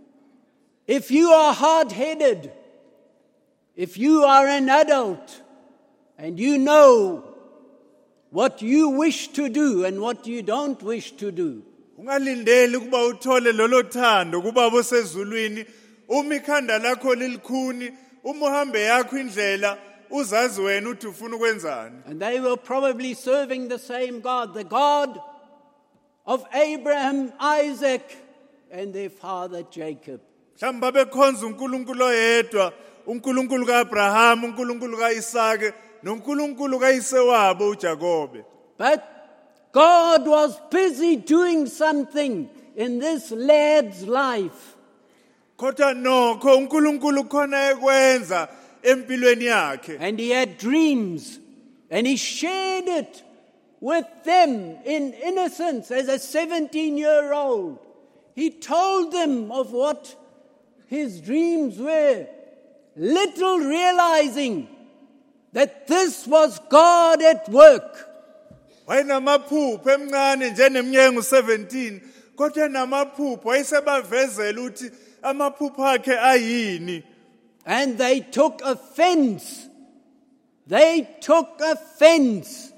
if you are hard-headed, if you are an adult and you know what you wish to do and what you don't wish to do. Ungalindeli kuba uthole lolo thando kuba bosezulwini uma ikhanda lakho lilikhuni uma uhambe yakho indlela uzazi wena uthi ufuna ukwenzani. And they were probably serving the same God, the God of Abraham, Isaac, and their father Jacob. Mhlamba bekhonza uNkulunkulu oyedwa, uNkulunkulu kaAbraham, uNkulunkulu kaIsake, noNkulunkulu kayise wabo uJakobe. But God was busy doing something in this lad's life. Kodwa nokho uNkulunkulu khona ekwenza empilweni yakhe. And he had dreams, and he shared it with them in innocence as a seventeen-year-old. He told them of what his dreams were, little realizing that this was God at work. Wayenamaphupho emncane nje neminyaka u-seventeen, kodwa namaphupho wayesebavezela ukuthi amaphupho akhe ayini. And they took offense. They took offense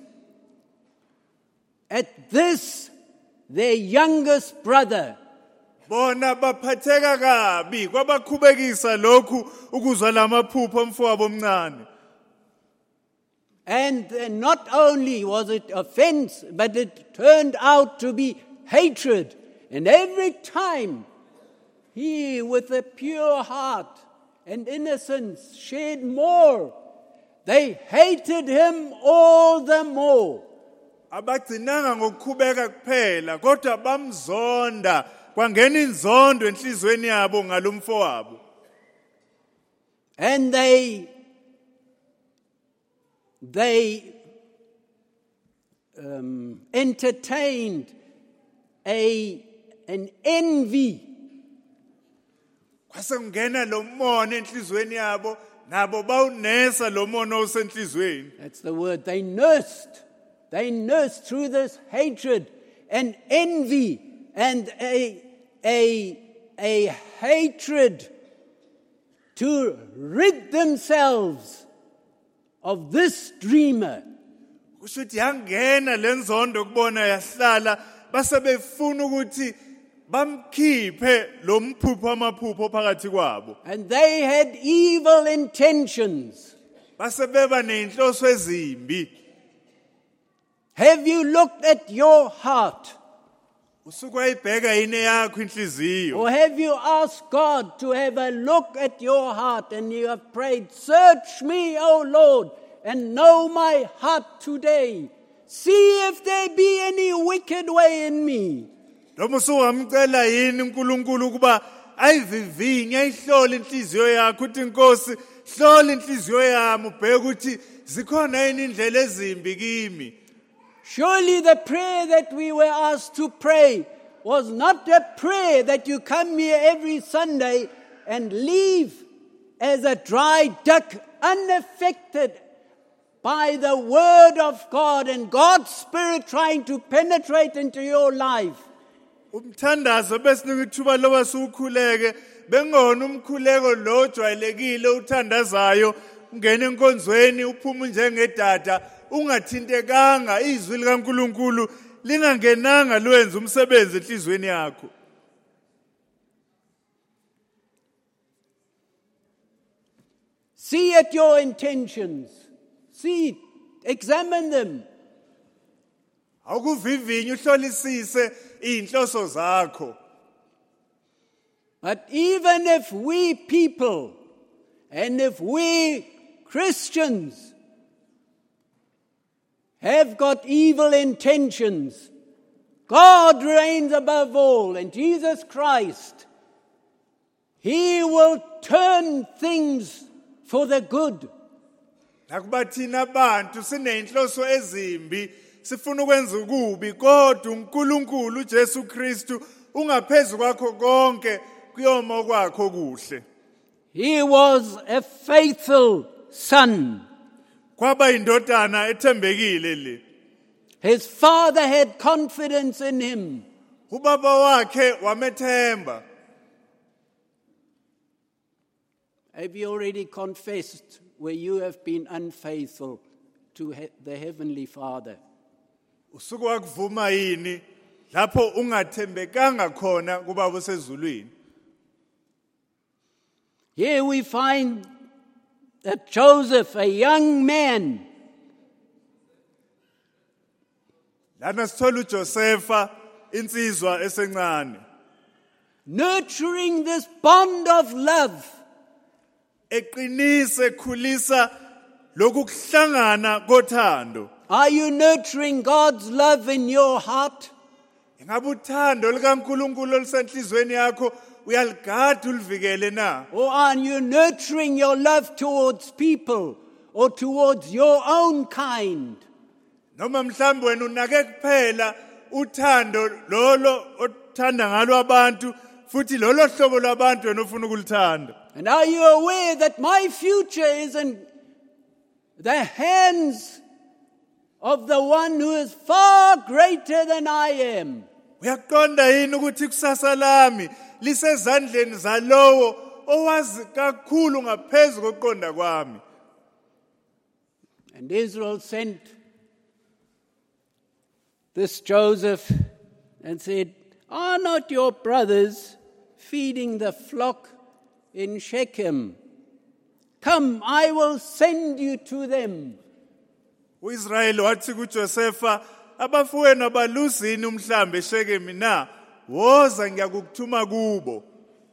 at this, their youngest brother. Bona baphatheka kabi kwabakhubekisa lokhu ukuzwa lamaphupho omfowabo omncane. And uh, not only was it offense, but it turned out to be hatred. And every time he, with a pure heart and innocence, shared more, they hated him all the more. Abagcinanga ngokukhubeka kuphela kodwa bamzonda kwangena inzondo enhlizweni yabo ngalomfowabo. And they they um, entertained a an envy. Kwase kungena lo mono enhlizweni yabo nabo bawunesa lo mono osenhlizweni. That's the word. They nursed. They nursed through this hatred and envy and a a a hatred to rid themselves of this dreamer. Kusho ukuthi yangena lenzondo kubona yahlala base befuna ukuthi bamkhiphe lo mphupho amaphupho phakathi kwabo. And they had evil intentions. Base beba nenhloso ezimbi. Have you looked at your heart? Usukuyibheka yini yakho inhliziyo? Or have you asked God to have a look at your heart and you have prayed, search me, O Lord, and know my heart today. See if there be any wicked way in me. Noma usuhamcela yini uNkulunkulu kuba ayivivinye ayihlole inhliziyo yakho uthi Nkosi hlola inhliziyo yami ubheke ukuthi zikhona yini indlela ezimbi kimi. Surely the prayer that we were asked to pray was not a prayer that you come here every Sunday and leave as a dry duck, unaffected by the word of God and God's Spirit trying to penetrate into your life. Umthandazo besinika ithuba loba sukhuleke bengona umkhuleko lo ojwayelekile uthandazayo ungena enkonzweni uphuma njengedada ungathintekanga izwi likaNkuluNkulu lingangenanga lwenza umsebenzi enhlizweni yakho. See at your intentions. See, examine them. Awukuvivinye uhlolisise inhloso zakho. But even if we people and if we Christians have got evil intentions, God reigns above all, and Jesus Christ, He will turn things for the good. Nakuba thina abantu sinenhloso ezimbi sifuna ukwenza ukubi kodwa uNkulunkulu uJesu Kristu ungaphezulu kwakho konke kuyoma kwakho kuhle. He was a faithful son. Kwaba indodana ethembekile le. His father had confidence in him. Ubaba wakhe wamethemba. Have you already confessed where you have been unfaithful to he- the Heavenly Father? Usuku wakuvuma yini lapho ungathembekanga khona kubaba osezulwini? Here we find that Joseph, a young man, Lana sithola uJosefa insizwa esencane nurturing this bond of love. eqinise ekhulisa lokuhlangana kothando. Are you nurturing God's love in your heart? Ingabe uthando likaNkuluNkulu olusenhlizweni yakho uyaligada ulivikele na? Or are you nurturing your love towards people or towards your own kind? Noma mhlawumbe wena unake kuphela uthando lolo othanda ngalo abantu futhi lolo hlobo labantu wena ufuna ukulithanda. And are you aware that my future is in the hands of the one who is far greater than I am? Uyaqonda yini ukuthi kusasa lami lisezandleni zalowo owazi kakhulu ngaphezulu koqonda kwami? And Israel sent this Joseph and said, are not your brothers feeding the flock in Shechem? Come, I will send you to them. uIsrayeli wathi kuJosefa, abafowenu abaluzini umhlambi eShekemi na, woza ngiyakukuthuma kubo.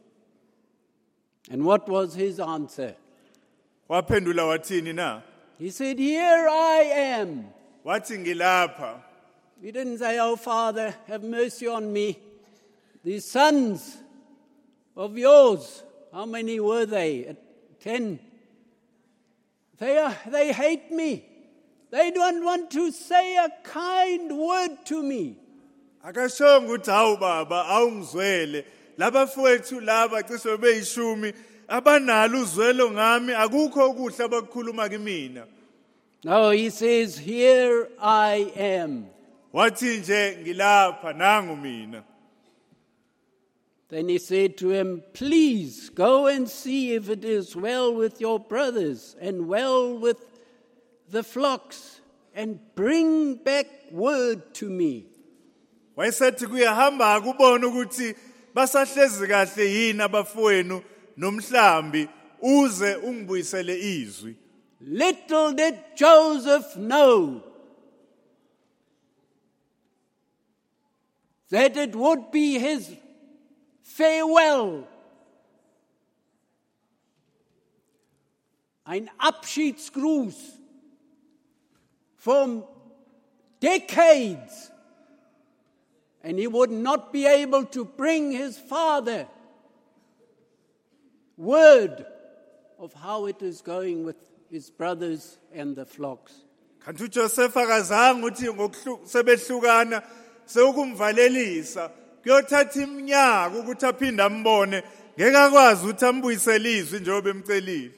And what was his answer? Waphendula wathini na? He said, "Here I am." Wathi ngilapha. He didn't say, "Oh, Father, have mercy on me. These sons of yours," how many were they? At ten. They, are, they hate me. They don't want to say a kind word to me. Akashonga ukuthi hawu baba awungizwele. Labafowethu laba cishe beyishumi abanalo uzwelo ngami, akukho okuhle abakukhuluma kimina. No, he says, "Here I am." Wathi nje ngilapha nangu mina. Then he said to him, "Please go and see if it is well with your brothers and well with the flocks, and bring back word to me." Wayesethi kuyahamba akubona ukuthi basahlezi kahle yini abafowenu nomhlambi, uze ungibuyisele izwi. Little did Joseph know that it would be his farewell, ein Abschiedsgruß from decades, and he would not be able to bring his father word of how it is going with his brothers and the flocks. Kanti uJoseph akazange uthi ngokuhlu sebehlukana sewukumvalelisa kuyothatha iminyaka ukuthi aphinde ambone, ngeke akwazi ukuthi ambuyisele izwi njengoba emcelile.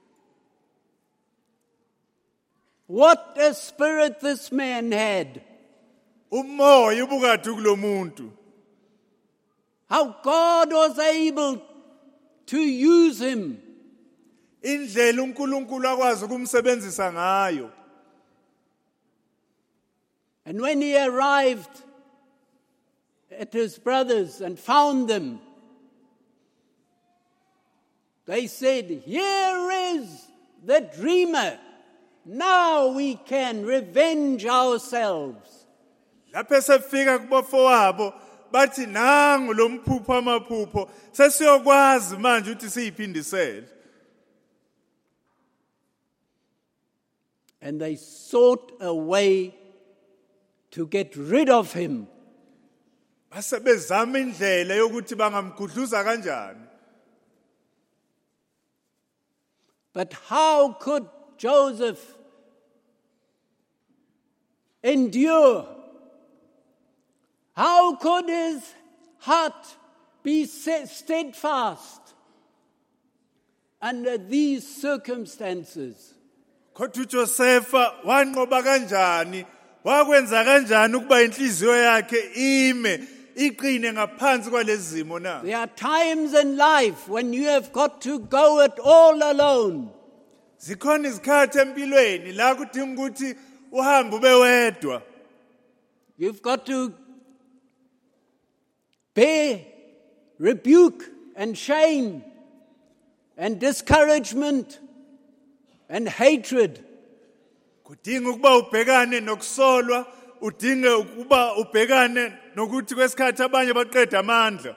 What a spirit this man had. Umoya ubukade kulomuntu. How God was able to use him. Indlela uNkulunkulu akwazi ukumsebenzisa ngayo. And when he arrived at his brothers and found them, they said, "Here is the dreamer. Now we can revenge ourselves." Lapho sefika kubafowabo bathi nangu lomphupho amaphupho sesiyokwazi manje ukuthi siyiphindisele. And they sought a way to get rid of him. Base bezama indlela yokuthi bangamgudluza kanjani. But how could Joseph endure? How could his heart be steadfast under these circumstances? Kodwa uJosefa wanqoba kanjani, wakwenza kanjani ukuba inhliziyo yakhe ime iqine ngaphansi kwalezi zimo na? There are times in life when you have got to go it all alone. Zikhona izikhathi empilweni la kudinga ukuthi uhambe ube wedwa. You've got to bear rebuke and shame and discouragement and hatred. Kudinga ukuba ubhekane nokusolwa, udinge ukuba ubhekane nokuthi kwesikhathi abanye baqeda amandla.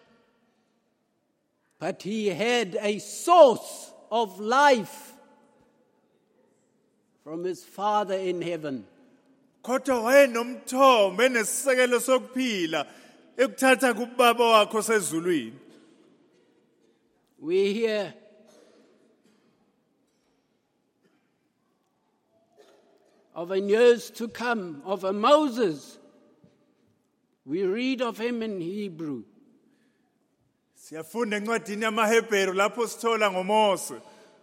But he had a source of life from his Father in heaven. Kodwa wayenomthombo enesisekelo sokuphila ekuthatha kubaba wakho sezulwini. We hear of in years to come of a Moses. We read of him in Hebrew. Siyafunda encwadini yamaHebheru lapho sithola ngoMose.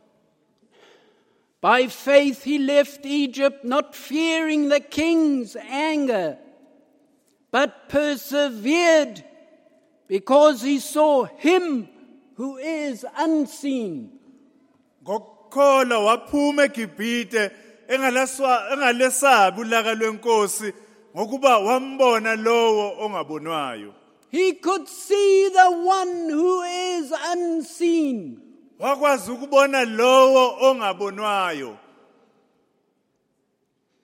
By faith he left Egypt, not fearing the king's anger, but persevered because he saw him who is unseen. Ngokukholwa waphuma eGibhite engalaswa engalesabi ulaka lwenkosi ngokuba wambona lowo ongabonwayo. He could see the one who is unseen. Wakwazi ukubona lowo ongabonwayo.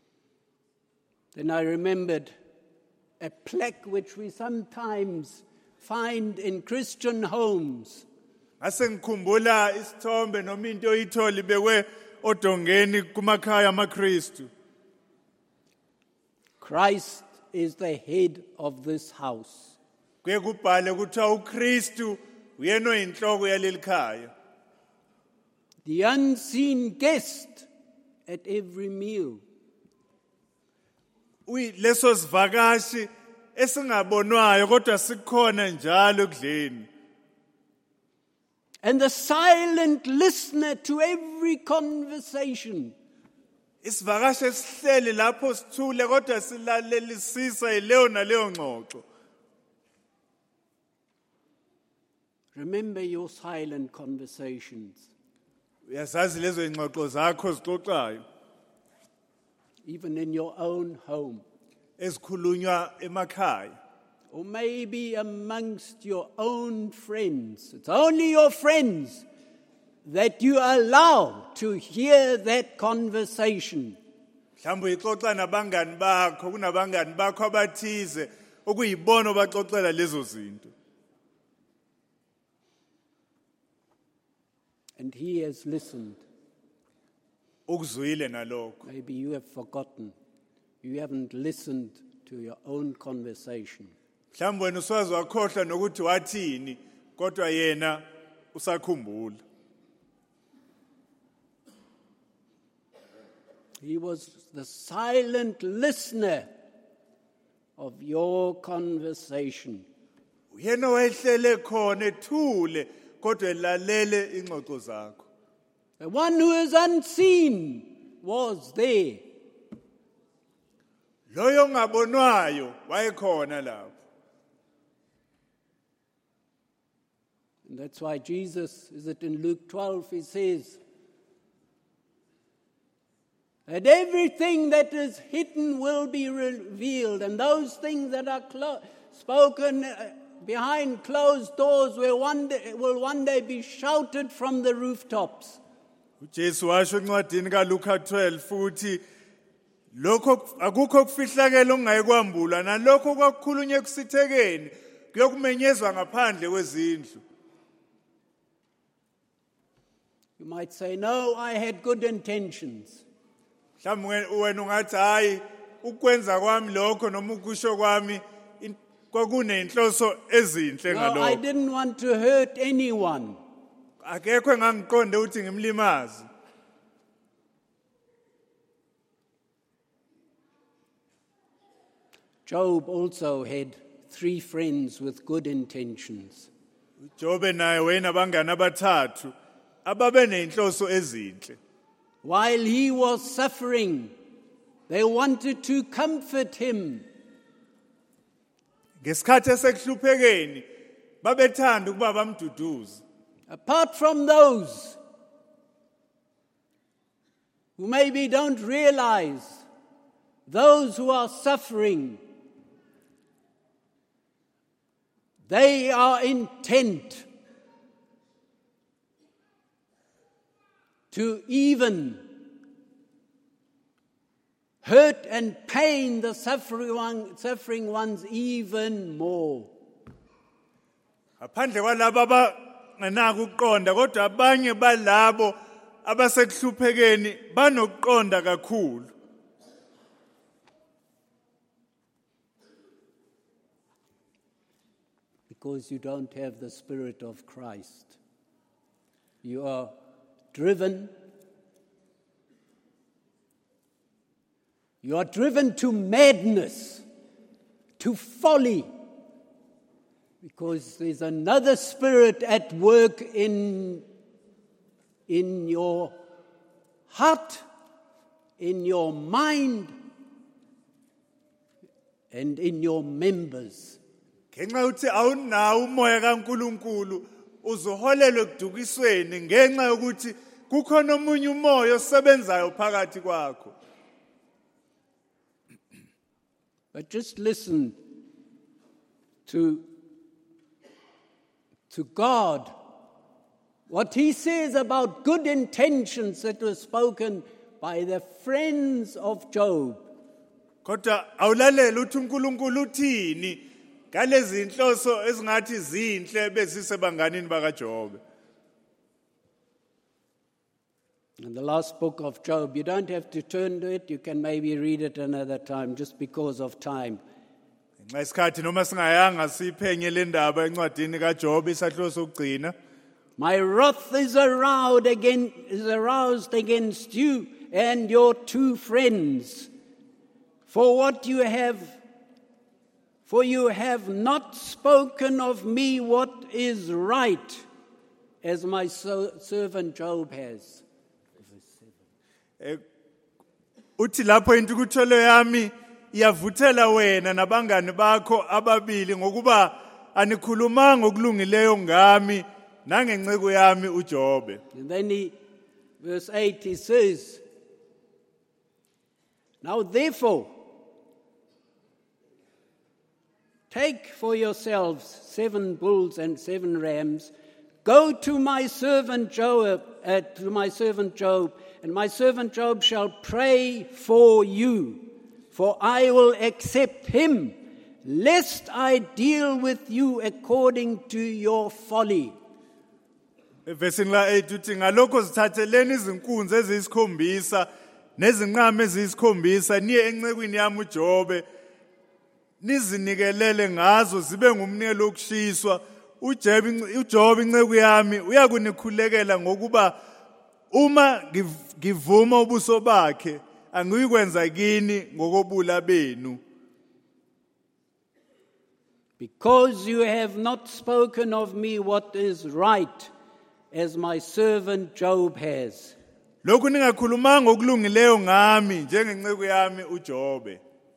Then I remembered a plaque which we sometimes find in Christian homes. Ase ngikhumbula isithombe noma into oyitholi bekwe odongeni kumakhaya amaKristu. Christ is the head of this house. Kuye kubhale kuthiwa uKristu uyena oyinhloko yaleli khaya. The unseen guest at every meal. Uyi leso sivakashi esingabonwayo kodwa sikhona njalo ekudleni. And the silent listener to every conversation. Isivakashi esihleli lapho sithule kodwa silalelisisa ileyo naleyo ngxoxo. Remember your silent conversations. Uyazazi lezo ingxoxo zakho zixoxayo Even in your own home. ezikhulunywa emakhaya. Or maybe amongst your own friends. It's only your friends that you allow to hear that conversation. Mhlawumbe uxoxa nabangani bakho, kunabangani bakho abathize okuyibona baxoxela lezo zinto. And he has listened. Ukuzwile nalokho. Maybe you have forgotten. You haven't listened to your own conversation. Mhlawumbe wena uswazi wakhohlwa nokuthi wathini, kodwa yena usakhumbula. He was the silent listener of your conversation. Uyena wayehlele khona ethule kodwa elalele ingxoxo zakho. The one who is unseen was there. Loyo ngabonwayo wayekhona lapho. And that's why Jesus, is it in Luke twelve, he says that everything that is hidden will be revealed, and those things that are clo- spoken uh, behind closed doors will one, day, will one day be shouted from the rooftops. uJesu washo encwadini kaLuka twelve futhi lokho akukho kufihlakela ongayikwambula nalokho kwakukhulunywe kusithekeni kuyokumenyezwa ngaphandle kwezindlu. You might say, no, I had good intentions. Mhlawumbe wena ungathi hayi ukwenza kwami lokho noma ukusho kwami in- kwakunenhloso ezinhle No, I ngalokho. didn't want to hurt anyone. Akekho engangiqonde ukuthi ngimlimazi. Job also had three friends with good intentions. uJobe naye wayenabangani abathathu ababe nenhloso ezinhle. While he was suffering, they wanted to comfort him. Ngesikhathi esekuhluphekeni babethanda ukuba bamduduze. Apart from those who maybe don't realize, those who are suffering, they are intent to even hurt and pain the suffering, one, suffering ones even more. Aphandle kwalabo abangenako ukuqonda kodwa abanye balabo abasekuhluphekeni banokuqonda kakhulu. Because you don't have the Spirit of Christ. You are driven. You are driven to madness, to folly, because there's another spirit at work in, in your heart, in your mind, and in your members. Ngenxa uthi awunawo umoya kaNkuluNkulu uzoholelwe ekudukisweni ngenxa yokuthi kukhona omunye umoya osebenzayo phakathi kwakho. But just listen to, to God, what he says about good intentions that were spoken by the friends of Job. Kodwa awulalela uthi uNkulunkulu uthini ngalezi inhloso ezingathi zinhle bezisebanganini bakaJobe. In the last book of Job, you don't have to turn to it, you can maybe read it another time just because of time. Nxa isikhathi noma singayanga siphenye le ndaba encwadini kaJobe isahluko sokugcina. My wrath is aroused again is aroused against you and your two friends, for what you have for you have not spoken of me what is right, as my so- servant Job has. Uthi lapho intukuthelo yami iyavuthela wena nabangani bakho ababili ngokuba anikhulumanga okulungileyo ngami nangenceko yami uJobe. And then he, verse eight, he says, now therefore, take for yourselves seven bulls and seven rams, go to my servant Job, uh, to my servant Job, and my servant Job shall pray for you, for I will accept him, lest I deal with you according to your folly. Verse la eight uthi ngalokho sithatheleni izinkunzi eziyisikhombisa nezinqama eziyisikhombisa niye encekwini yami uJobe nizinikelele ngazo zibe ngumnikelo wokushiswa. uJobe inceku yami uyakunikhulekela ngokuba uma ngivuma ubuso bakhe angiyikwenza kini ngokobula benu. Because you have not spoken of me what is right, as my servant Job has. Lokhu ningakhulumanga okulungileyo ngami njengenceko yami uJobe.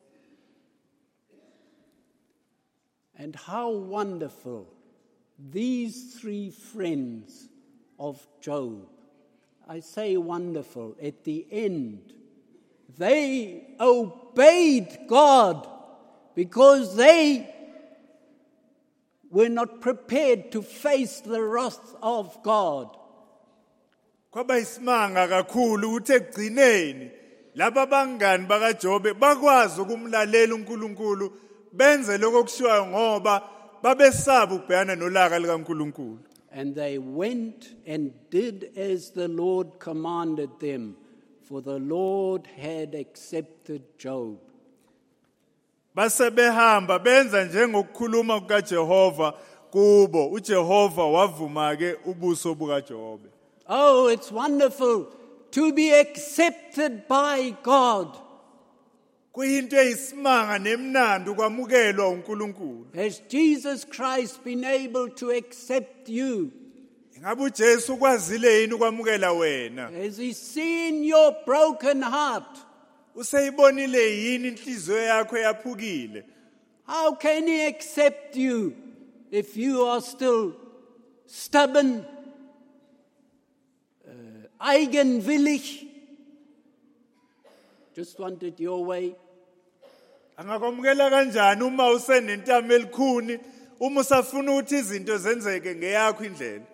And how wonderful these three friends of Job. I say wonderful, at the end, they obeyed God because they were not prepared to face the wrath of God. Kwaba isimanga kakhulu ukuthi ekugcineni laba bangani bakaJobe bakwazi ukumlalela uNkulunkulu benze lokho kushiwayo ngoba babesaba ukubhekana nolaka likaNkulunkulu. And they went and did as the Lord commanded them, for the Lord had accepted Job. Base behamba benza njengokukhuluma kukaJehova kubo, uJehova wavuma ke ubuso bukaJobe. Oh, it's wonderful to be accepted by God. Kuyinto eyisimanga nemnandi ukwamukelwa uNkulunkulu. Has Jesus Christ been able to accept you? Ingabe uJesu ukwazile yini ukwamukela wena? Has he seen your broken heart? Useyibonile yini inhliziyo yakho yaphukile? How can he accept you if you are still stubborn, uh, eigenwillig, just want it your way? Angakwamukela kanjani uma usenentamo elikhuni, uma usafuna ukuthi izinto zenzeke ngeyakho indlela?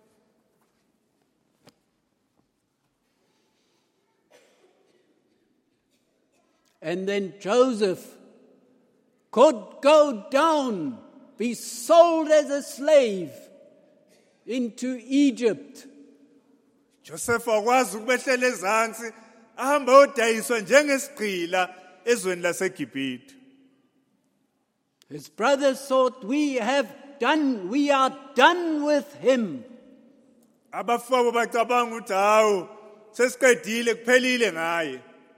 And then Joseph could go down, be sold as a slave into Egypt. Joseph wakwazi ukubehlela ezansi, ahamba odayiswa njengesigqila ezweni laseGibhithe. His brothers thought, we have done, we are done with him. Abafowabo bacabanga ukuthi hawu sesiqedile kuphelile ngaye.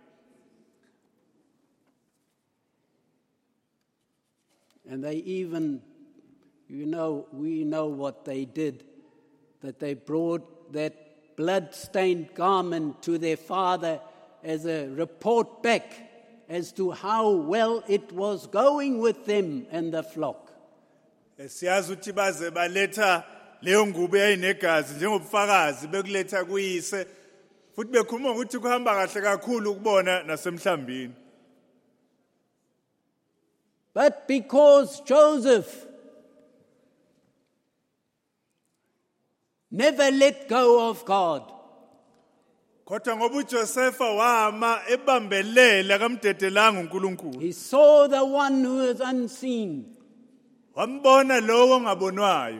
And they even, you know, we know what they did, that they brought that blood-stained garment to their father as a report back as to how well it was going with them and the flock. Siyazi ukuthi baze baletha leyo ngubo eyinegazi njengobufakazi bekuletha kuyise futhi bekhuluma ukuthi kuhamba kahle kakhulu ukubona nasemhlambini. But because Joseph never let go of God, Kodwa ngoba uJosepha wama ebambelela kamdedelanga uNkulunkulu. He saw the one who is unseen. Wambona lowo ongabonwayo.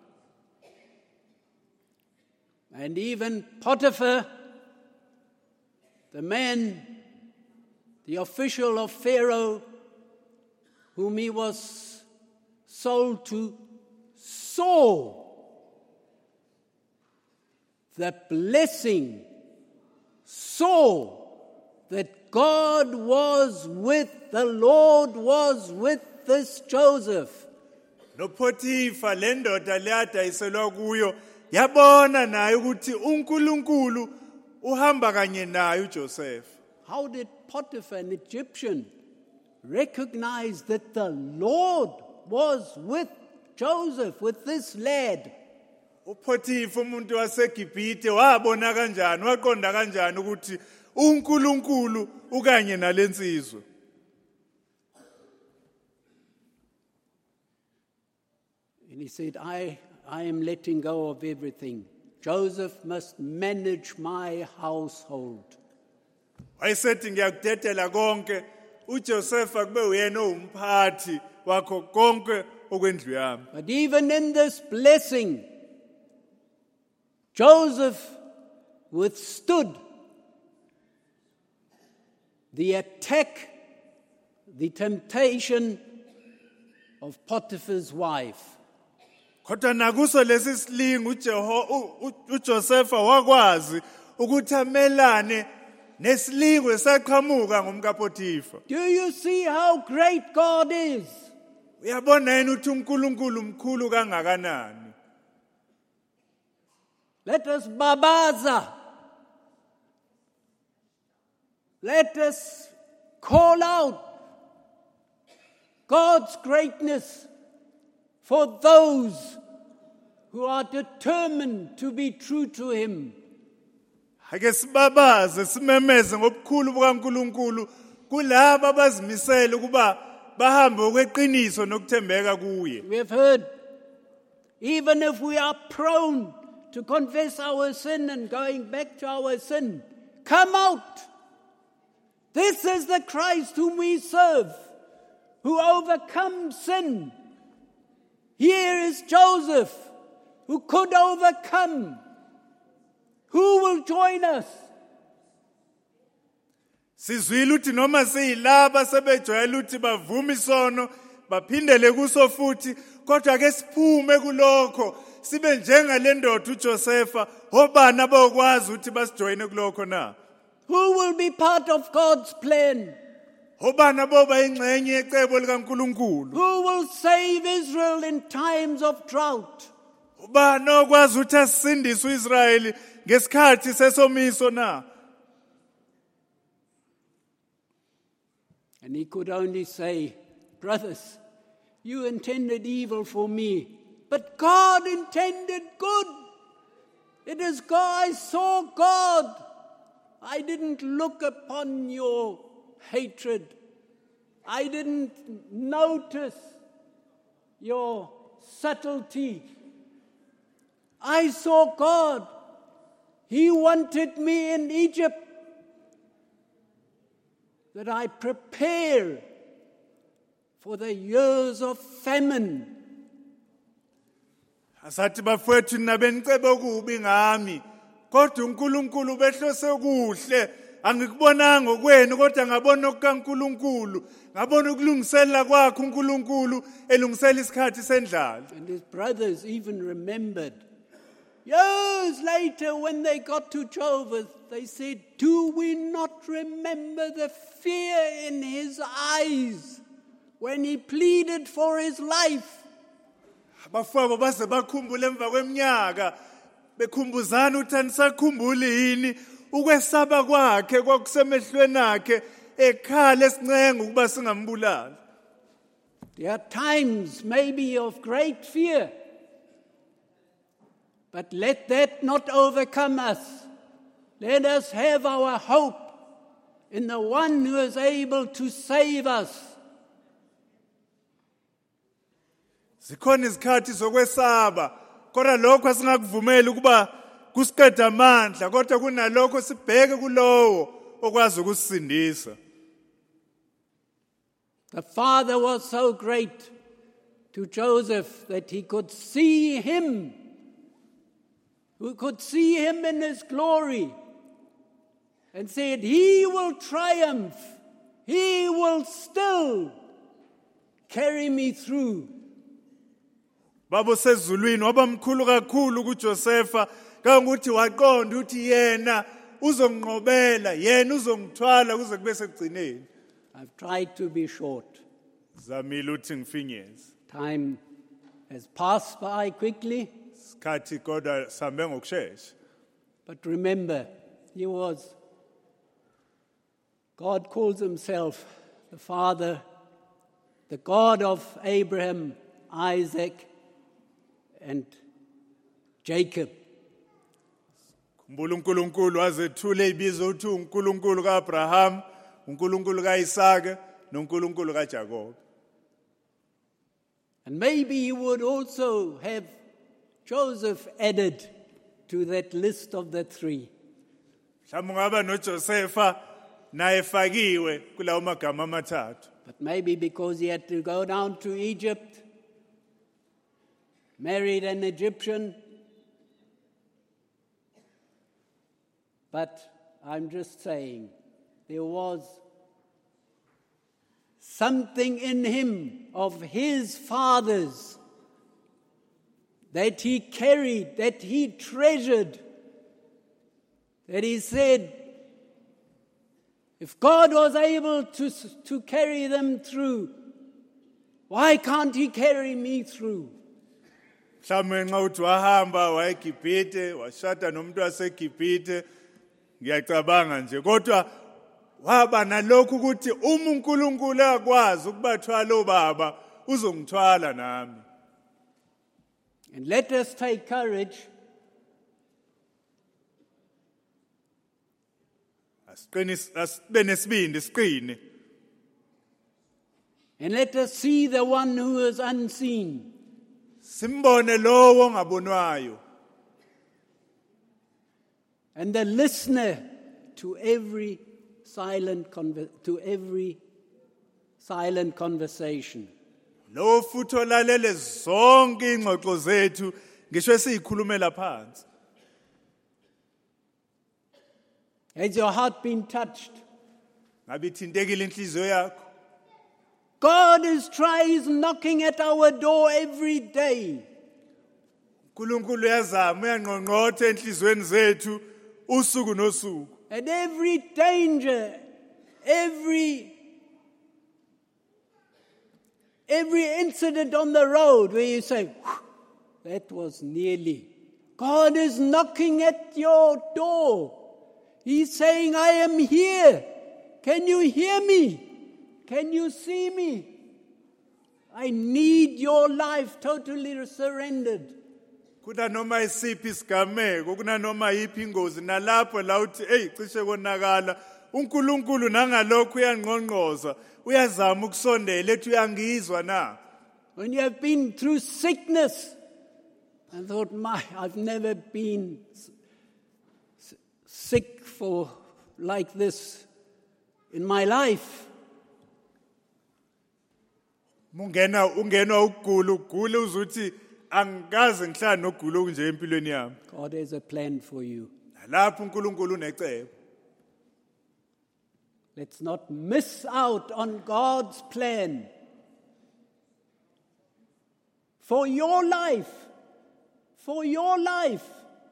And even Potiphar, the man, the official of Pharaoh, whom he was sold to, saw the blessing, saw that God was with, the Lord was with this Joseph. No Potiphar le ndoda leyadayiselwa kuyo yabona naye ukuthi uNkulunkulu uhamba kanye naye uJoseph. How did Potiphar, an Egyptian, recognize that the Lord was with Joseph, with this lad? uPotiphar umuntu waseGibhite wabona kanjani waqonda kanjani ukuthi uNkulunkulu ukanye nalensizwe? And he said, I, I am letting go of everything. Joseph must manage my household. Wayesethi ngiyakudedela konke uJosepha kube uyena umphathi wakho konke okwendlu yami. But even in this blessing, Joseph withstood the attack, the temptation of Potiphar's wife. Kodwa nakuso lesi silingo uJeho uJosepha wakwazi ukuthi amelane nesilingo esaqhamuka ngomkaPotiphar. Do you see how great God is? Uyabona yena ukuthi uNkulunkulu mkhulu kangakanani. Let us babaza. Let us call out God's greatness for those who are determined to be true to Him. Ake sibabaze simemeze ngobukhulu bukaNkulunkulu kulabo abazimisela ukuba bahambe okweqiniso nokuthembeka kuye. We have heard, even if we are prone to confess our sin and going back to our sin, come out. This is the Christ whom we serve, who overcomes sin. Here is Joseph, who could overcome. Who will join us? Sizwile uthi noma siyilaba sebejwayela uthi bavuma isono baphindele kuso futhi kodwa ke siphume kulokho sibe njengale ndoda uJosepha obani abakwazi ukuthi basijoyine kulokho na? Who will be part of God's plan? Obani aboba ingxenye yecebo likaNkulunkulu? Who will save Israel in times of drought? Ubani okwazi ukuthi asindise uIsrayeli ngesikhathi sesomiso na? And he could only say, brothers, you intended evil for me, but God intended good. It is God, I saw God. I didn't look upon your hatred. I didn't notice your subtlety. I saw God. He wanted me in Egypt that I prepare for the years of famine. Asathi bafowethu nabenicebe okubi ngami kodwa uNkulunkulu behlose kuhle angikubonanga okwenu kodwa ngabona okukaNkulunkulu ngabona ukulungisela kwakhe uNkulunkulu elungisela isikhathi sendlala. And his brothers even remembered. Years later, when they got to Joseph, they said, do we not remember the fear in his eyes when he pleaded for his life? Abafowabo baze bakhumbula emva kweminyaka bekhumbuzana ukuthi anisakhumbuli yini ukwesaba kwakhe kwakusemehlweni akhe ekhala esincenga ukuba singambulali. There are times maybe of great fear. But let that not overcome us. Let us have our hope in the one who is able to save us. Zikhona izikhathi zokwesaba kodwa lokho asingakuvumeli ukuba kusiqeda amandla kodwa kunalokho sibheke kulowo okwazi ukusindisa. The father was so great to Joseph that he could see him, who could see him in his glory, and said, he will triumph, he will still carry me through. Babo sezulwini wabamkhulu kakhulu kuJosefa kangukuthi waqonda ukuthi yena uzonqobela, yena uzongithwala kuze kube sekugcineni. I've tried to be short. Zamile uthi ngifinyeze. Time has passed by quickly. Sikhathi kodwa sambe ngokusheshsha. But remember, he was, God calls himself the Father, the God of Abraham, Isaac, and Jacob. Khumbula uNkulunkulu wazethula ibizo uthi uNkulunkulu kaAbraham, uNkulunkulu kaIsaka, noNkulunkulu kaJakobe. And maybe he would also have Joseph added to that list of the three. Mhlawumbe ungaba noJosefa naye efakiwe kulawo magama amathathu. But maybe because he had to go down to Egypt, married an Egyptian. But I'm just saying, there was something in him of his father's that he carried, that he treasured, that he said, if God was able to, to carry them through, why can't he carry me through? Mhlawumbe nxa uthi wahamba wayeGibhithe washada nomuntu waseGibhithe ngiyacabanga nje kodwa waba nalokhu ukuthi uma uNkulunkulu akwazi ukubathwala obaba uzongithwala nami. And let us take courage. Asiqinise asibe nesibindi siqine. And let us see the one who is unseen. Simbone lowo ongabonwayo. And the listener to every silent conver- to every silent conversation. Lo futhi olalele zonke ingxoxo zethu ngisho esiyikhulumela phansi. Has your heart been touched? Ngabe ithintekile inhliziyo yakho? God is trying, he's knocking at our door every day. uNkulunkulu uyazama uyangqongqotha enhlizweni zethu usuku nosuku. And every danger, every every incident on the road where you say, that was nearly. God is knocking at your door. He's saying, I am here. Can you hear me? Can you see me? I need your life totally surrendered. Kuna noma isiphi isigameko, kuna noma yiphi ingozi nalapho la uthi hey cishe konakala, uNkulunkulu nangalokho uyangqongqoza, uyazama ukusondela ethi uyangizwa na. When you have been through sickness and thought, my, I've never been sick for like this in my life. Mungena ungena ukugula ugule uzuthi angikaze ngihlala nogula okunje empilweni yami. God has a plan for you. Lapho uNkulunkulu unecebo. Let's not miss out on God's plan for your life. For your life.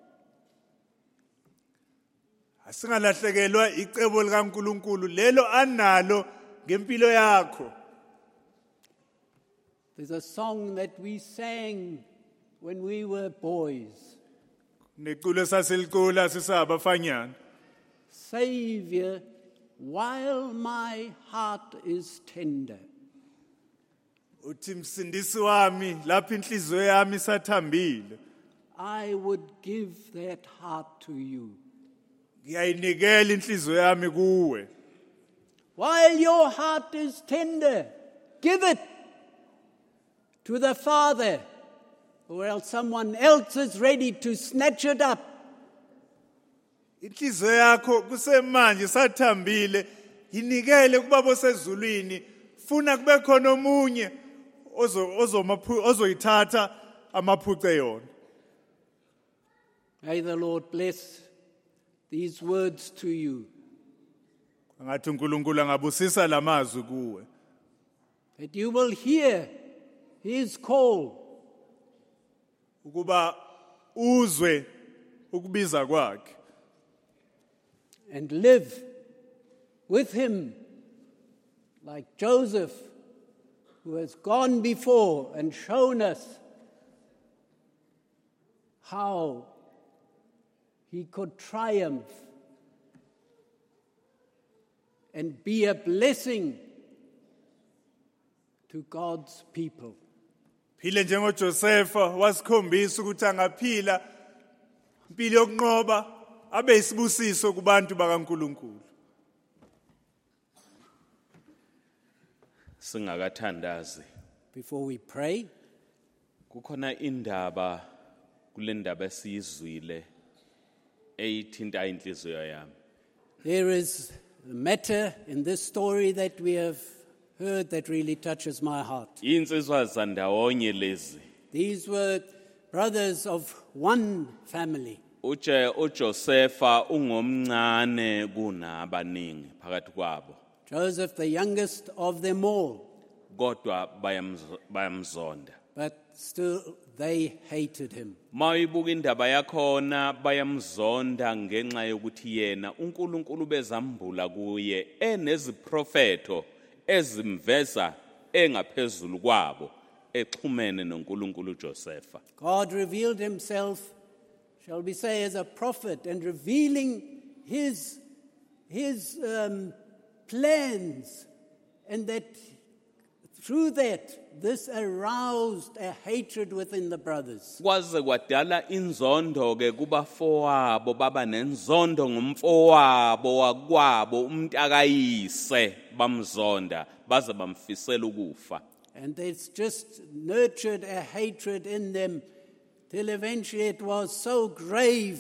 Asingalahlekelwa icebo likaNkulunkulu lelo analo ngempilo yakho. There's a song that we sang when we were boys. Neculo saselicula sisabafanyana. Savior, while my heart is tender. Uthi msindisi wami lapho inhliziyo yami isathambile. I would give that heart to you. Ngiyayinikela inhliziyo yami kuwe. While your heart is tender, give it to the Father, or else someone else is ready to snatch it up inhliziyo yakho kusemanje sathambile inikele kubaba osezulwini funa kube khona omunye ozo ozomaphu ozoyithatha amaphuce yona. May the Lord bless these words to you, Ngathi uNkulunkulu angabusisa lamazwi kuwe that you will hear his call ukuba uzwe ukubiza kwakhe and live with him like Joseph, who has gone before and shown us how he could triumph and be a blessing to God's people. phile njengoJosefa wasikhombisa ukuthi angaphila impilo yokunqoba abe isibusiso kubantu bakaNkulunkulu. Singakathandazi Before we pray, kukhona indaba kule ndaba esiyizwile eyithinta inhliziyo yami. there is a matter in this story that we have heard that really touches my heart. Insizwa zandawonye lezi. These were brothers of one family. Uje uJosefa ungomncane kunabaningi phakathi kwabo. Joseph, the youngest of them all, Kodwa bayamz- bayamzonda. but still they hated him. Mayibuka indaba yakhona bayamzonda ngenxa yokuthi yena uNkulunkulu bezambula kuye eneziprofeto ezimveza engaphezulu kwabo exhumene noNkulunkulu Josefa. God revealed himself, shall we say, as a prophet and revealing his, his um, plans, and that through that, this aroused a hatred within the brothers. Kwaze kwadala inzondo ke kubafowabo baba nenzondo ngumfowabo wakwabo umntakayise bamzonda baze bamfisela ukufa. And it's just nurtured a hatred in them till eventually it was so grave.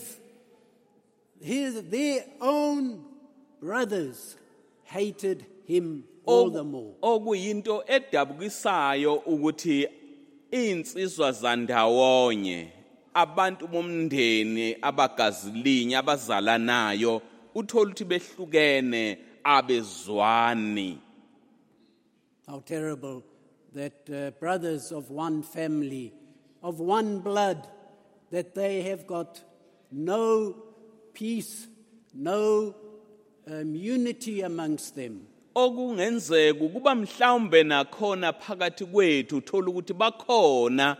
His, their own brothers hated him all the more. Okuyinto edabukisayo ukuthi insizwa zandawonye abantu bomndeni abagazilinye abazalanayo uthola ukuthi behlukene abezwani. How terrible that uh, brothers of one family, of one blood, that they have got no peace, no um, unity amongst them. Okungenzeka ukuba mhlawumbe nakhona phakathi kwethu uthola ukuthi bakhona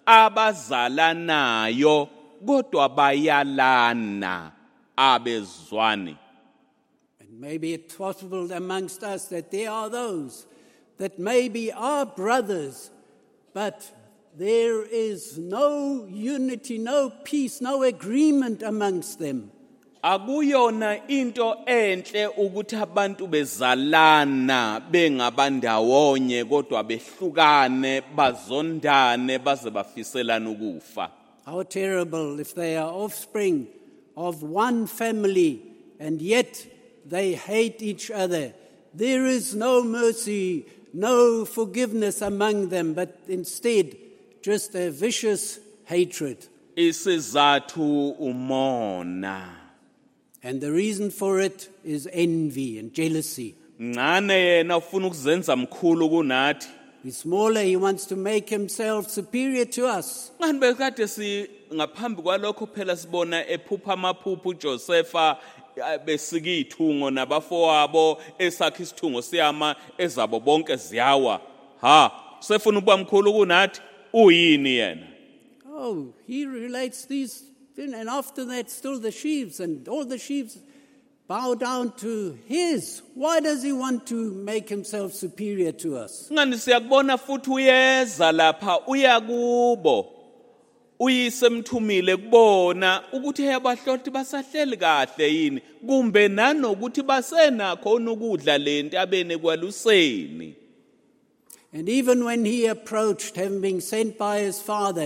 abazalanayo kodwa bayalana abezwani. And maybe it's possible amongst us that there are those that maybe are brothers, but there is no unity, no peace, no agreement amongst them. Akuyona into enhle ukuthi abantu bezalana bengabandawonye kodwa behlukane bazondane baze bafiselana ukufa. How terrible if they are offspring of one family and yet they hate each other. There is no mercy, no forgiveness among them, but instead just a vicious hatred. Isizathu umona. And the reason for it is envy and jealousy. Ngane yena ufuna ukuzenza mkhulu kunathi. He's smaller, he wants to make himself superior to us. Ngani bekade si ngaphambi kwalokho phela sibona ephupha amaphupho uJosefa besika ithungo nabafowabo esakhe isithungo siyama ezabo bonke ziyawa. Ha, sefuna ukuba mkhulu kunathi uyini yena? Oh, he relates these, and after that still the sheaves, and all the sheaves bow down to his. Why does he want to make himself superior to us? Ngani siyakubona futhi uyeza lapha uya kubo. Uyisemthumile kubona ukuthi abahloti basahleli kahle yini kumbe nanokuthi basenakho ukudla lento abene kwaluseni. And even when he approached, having been sent by his father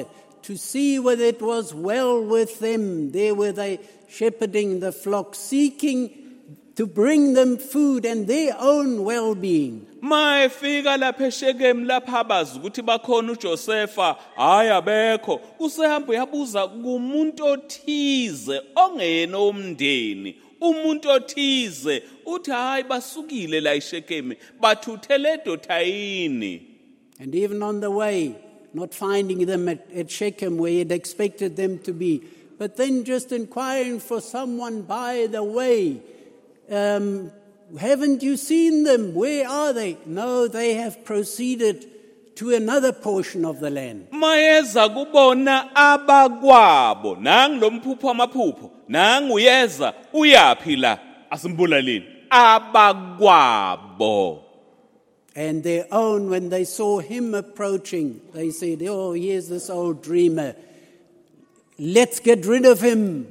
to see whether it was well with them. There were they shepherding the flock, seeking to bring them food and their own well-being. mayefika lapha eShekemu lapha abazi ukuthi bakhona uJosefa hayi abekho usehamba uyabuza kumuntu othize ongena umndeni umuntu othize uthi hayi basukile la eShekemu bathuthele edotayini. And even on the way, not finding them at, at Shechem where he had expected them to be, but then just inquiring for someone by the way. Um, haven't you seen them? Where are they? No, they have proceeded to another portion of the land. mayeza kubona abakwabo nangu lomphupho amaphupho nangu uyeza uyaphi la asimbulalini abakwabo. And their own, when they saw him approaching, they said, oh, here's this old dreamer. Let's get rid of him.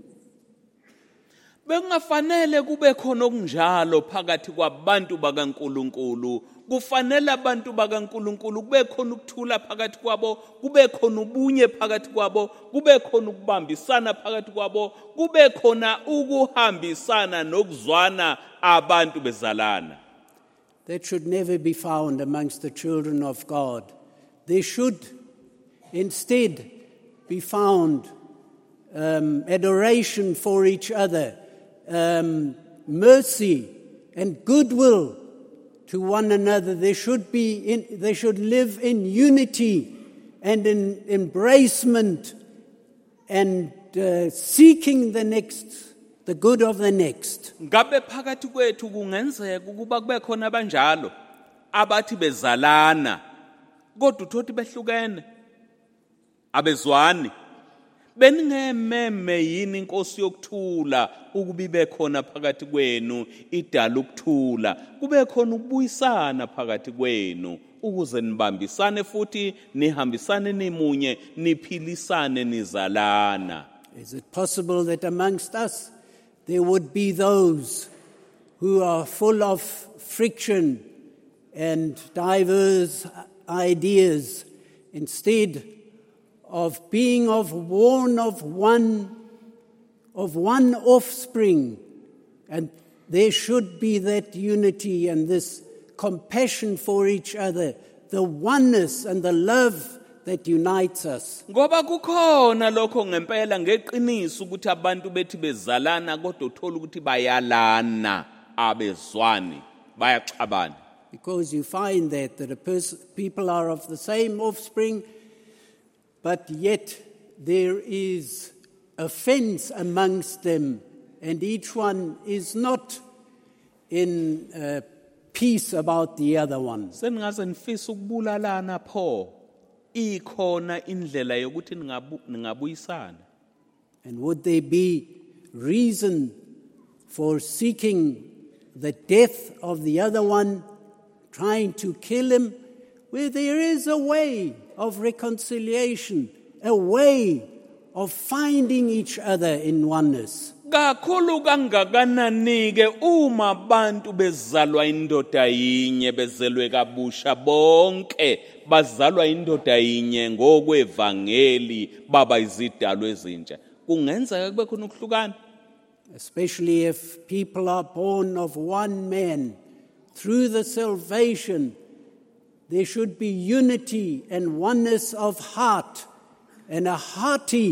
Bengafanele kube khona okunjalo phakathi kwabantu bakaNkuluNkulu. Kufanele abantu bakaNkuluNkulu kube khona ukuthula phakathi kwabo, kube khona ubunye phakathi kwabo, kube khona ukubambisana phakathi kwabo, kube khona ukuhambisana nokuzwana abantu bezalana. That should never be found amongst the children of God. There should instead be found um, adoration for each other, um, mercy and goodwill to one another. They should be in, they should live in unity and in embracement and uh, seeking the next, the good of the next. Ngabe phakathi kwethu kungenzeka ukuba kube khona abanjalo abathi bezalana kodwa uthothi behlukene abezwani beningememe yini inkosi yokuthula ukubibe khona phakathi kwenu idala ukuthula kube khona ukubuyisana phakathi kwenu ukuze nibambisane futhi nihambisane nimunye niphilisane nizalana. Is it possible that amongst us there would be those who are full of friction and diverse ideas instead of being of born of one of one offspring, and there should be that unity and this compassion for each other, the oneness and the love that unites us. Ngoba kukhona lokho ngempela ngeqiniso ukuthi abantu bethi bezalana kodwa uthola ukuthi bayalana abezwani bayaxabana. Because you find that that a pers- people are of the same offspring, but yet there is offense amongst them, and each one is not in uh, peace about the other one. Seningaze nifisa ukubulalana pho ikhona indlela yokuthi ningabuyisana. And would there be reason for seeking the death of the other one, trying to kill him, where there is a way of reconciliation, a way of finding each other in oneness? Kakhulu kangakanani ke uma abantu bezalwa indoda yinye bezelwe kabusha bonke bazalwa indoda yinye ngokwevangeli baba izidalwa ezintsha kungenzeka kube khona ukuhlukana. Especially if people are born of one man through the salvation, there should be unity and oneness of heart and a hearty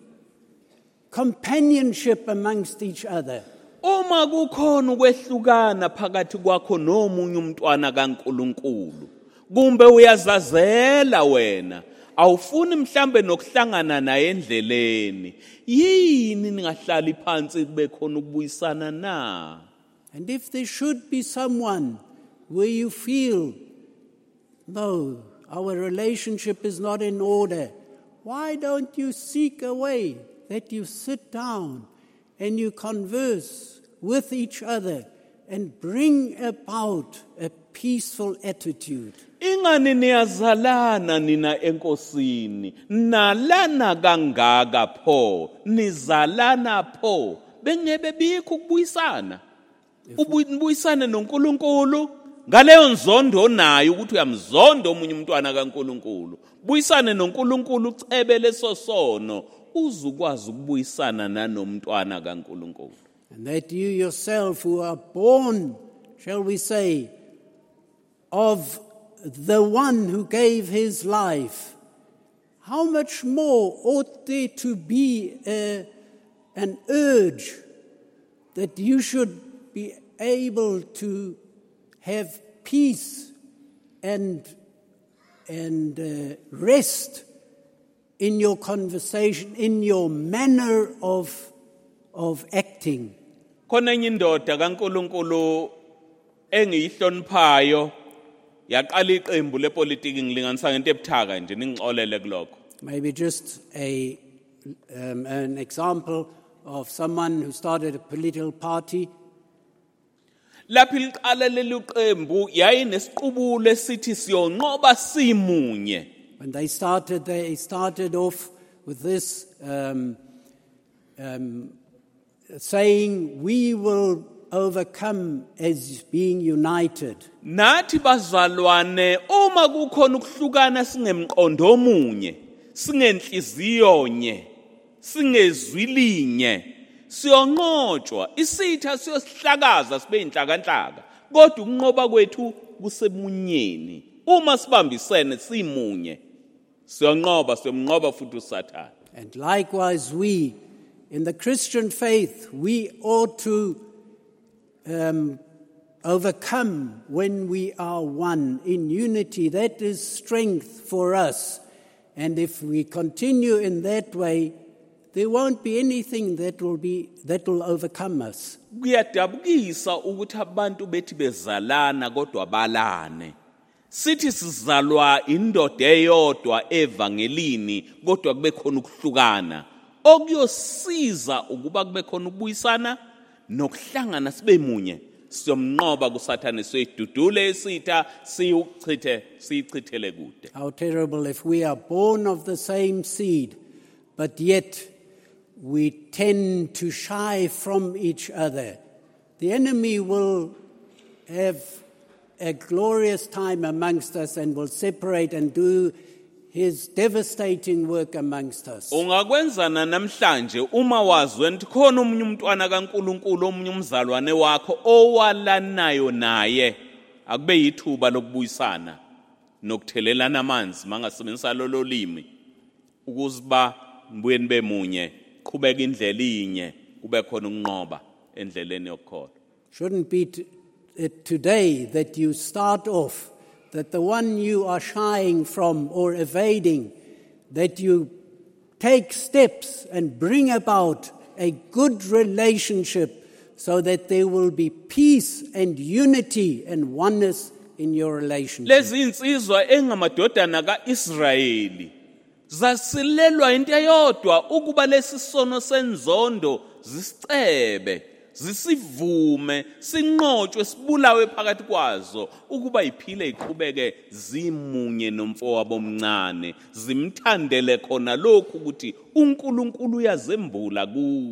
companionship amongst each other. Uma kukhona ukwehlukana phakathi kwakho nomunye umntwana kaNkuluNkulu kumbe uyazazela wena awufuni mhlambe nokuhlangana naye endleleni yini ningahlali phansi kube khona ukubuyisana na? And if there should be someone where you feel, no, our relationship is not in order, why don't you seek a way that you sit down and you converse with each other and bring about a peaceful attitude? Ingani niyazalana nina enkosini nalana kangaka pho nizalana pho bengebe bikho ukubuyisana ubuyisane noNkulunkulu ngaleyo nzondo nayo ukuthi uyamzonda omunye umntwana kaNkuluNkulu buyisane noNkuluNkulu ucebe leso sono uzukwazi ukubuyisana nanomntwana kaNkuluNkulu. And that you yourself who are born, shall we say, of the one who gave his life, how much more ought there to be a, an urge that you should be able to have peace and, and uh, rest in your conversation, in your manner of, of acting. Khona enye indoda kaNkuluNkulu engiyihloniphayo yaqala iqembu lepolitiki ngilinganisa ngento ebuthaka nje ningixolele kulokho. Maybe just a um, an example of someone who started a political party. Lapho liqala leli qembu yayinesqubulo esithi siyonqoba simunye. When they started, they started off with this um, um, saying, "We will overcome as being united." Nathi bazalwane uma kukhona ukuhlukana singemqondo omunye, singenhliziyo nye, singezwi linye, siyonqotshwa, isitha siyosihlakaza sibe inhlakanhlaka, kodwa ukunqoba kwethu kusemunyeni. Uma sibambisene simunye, siyonqoba siyomnqoba futhi uSathane. And likewise we, in the Christian faith, we ought to um, overcome when we are one in unity. That is strength for us. And if we continue in that way, there won't be anything that will be that will overcome us. Kuyadabukisa ukuthi abantu bethi bezalana kodwa balane. Sithi sizalwa indoda eyodwa evangelini kodwa kube khona ukuhlukana. Okuyosiza ukuba kube khona ukubuyisana nokuhlangana sibe munye. Siyomnqoba kuSathane siyidudule isitha siyuchithe siyichithele kude. How terrible if we are born of the same seed, but yet we tend to shy from each other. The enemy will have a glorious time amongst us and will separate and do his devastating work amongst us. Ungakwenzana namhlanje uma wazwe ukuthi khona umunye umntwana kaNkuluNkulu omunye umzalwane wakho owalanayo naye akube yithuba lokubuyisana nokuthelelana amanzi mangasebenzisa lolo limi ukuziba mbuyeni bemunye qhubeka indlela inye kube khona ukunqoba endleleni yokukholwa. Shouldn't be t- it today that you start off that the one you are shying from or evading, that you take steps and bring about a good relationship so that there will be peace and unity and oneness in your relationship. Lezi insizwa engamadodana kaIsrayeli zasilelwa into eyodwa ukuba lesisono senzondo zisicebe zisivume sinqotshwe sibulawe phakathi kwazo ukuba iphile iqhubeke zimunye nomfowabo omncane zimthandele khona lokhu ukuthi uNkulunkulu uyazembula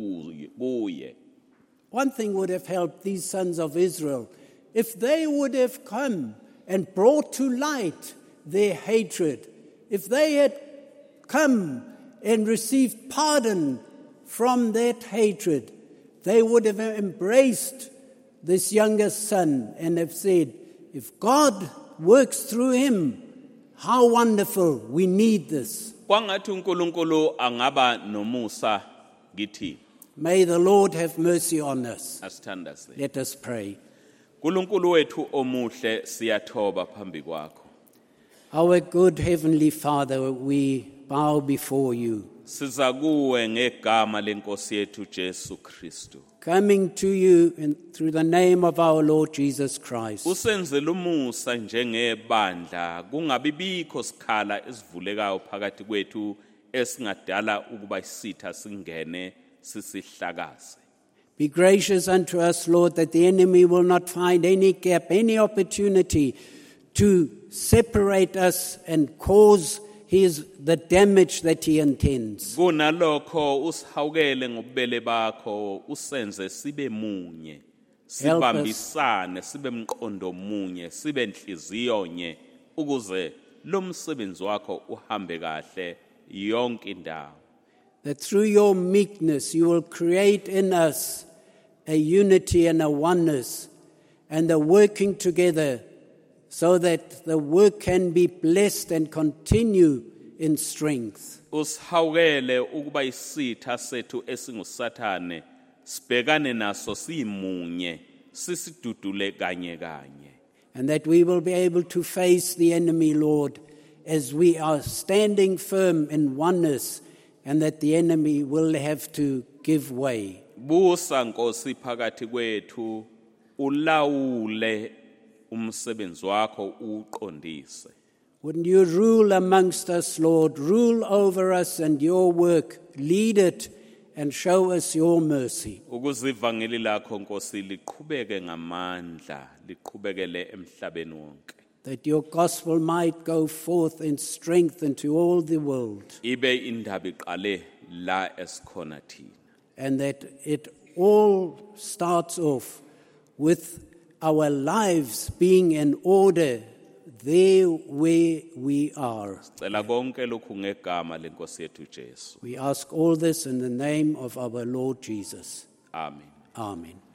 kuye. One thing would have helped these sons of Israel if they would have come and brought to light their hatred, if they had come and received pardon from that hatred, they would have embraced this youngest son and have said, if God works through him, how wonderful, we need this. Kwangathi uNkulunkulu angaba nomusa kithi. May the Lord have mercy on us. Asithandaze. Let us pray. uNkulunkulu wethu omuhle siyathoba phambi kwakho. Our good Heavenly Father, we bow before you. Siza kuwe ngegama lenkosi yethu Jesu Kristu. Coming to you in, through the name of our Lord Jesus Christ. Usenzele umusa njengebandla kungabibikho sikhala esivulekayo phakathi kwethu esingadala ukuba isitha singene sisihlakaze. Be gracious unto us, Lord, that the enemy will not find any gap, any opportunity to separate us and cause his the damage that he intends. Kunalokho usihawukele ngobubele bakho usenze sibe munye sibambisane sibe mqondo munye sibe inhliziyo nye ukuze lo msebenzi wakho uhambe kahle yonke indawo. That through your meekness you will create in us a unity and a oneness and a working together so that the work can be blessed and continue in strength. Usihawukele ukuba isitha sethu esingusathane sibhekane naso simunye sisidudule kanye kanye. And that we will be able to face the enemy, Lord, as we are standing firm in oneness, and that the enemy will have to give way. Busa Nkosi phakathi kwethu ulawule umsebenzi wakho uqondise. Wouldn't you rule amongst us, Lord? Rule over us and your work. Lead it and show us your mercy. Ukuze ivangeli lakho Nkosi liqhubeke ngamandla, liqhubekele emhlabeni wonke. That your gospel might go forth in strength into all the world. Ibe indaba iqale la esikhona thina. And that it all starts off with our lives being in order there where we are. Sicela konke lokhu ngegama lenkosi yethu Jesu. We ask all this in the name of our Lord Jesus. Amen. Amen.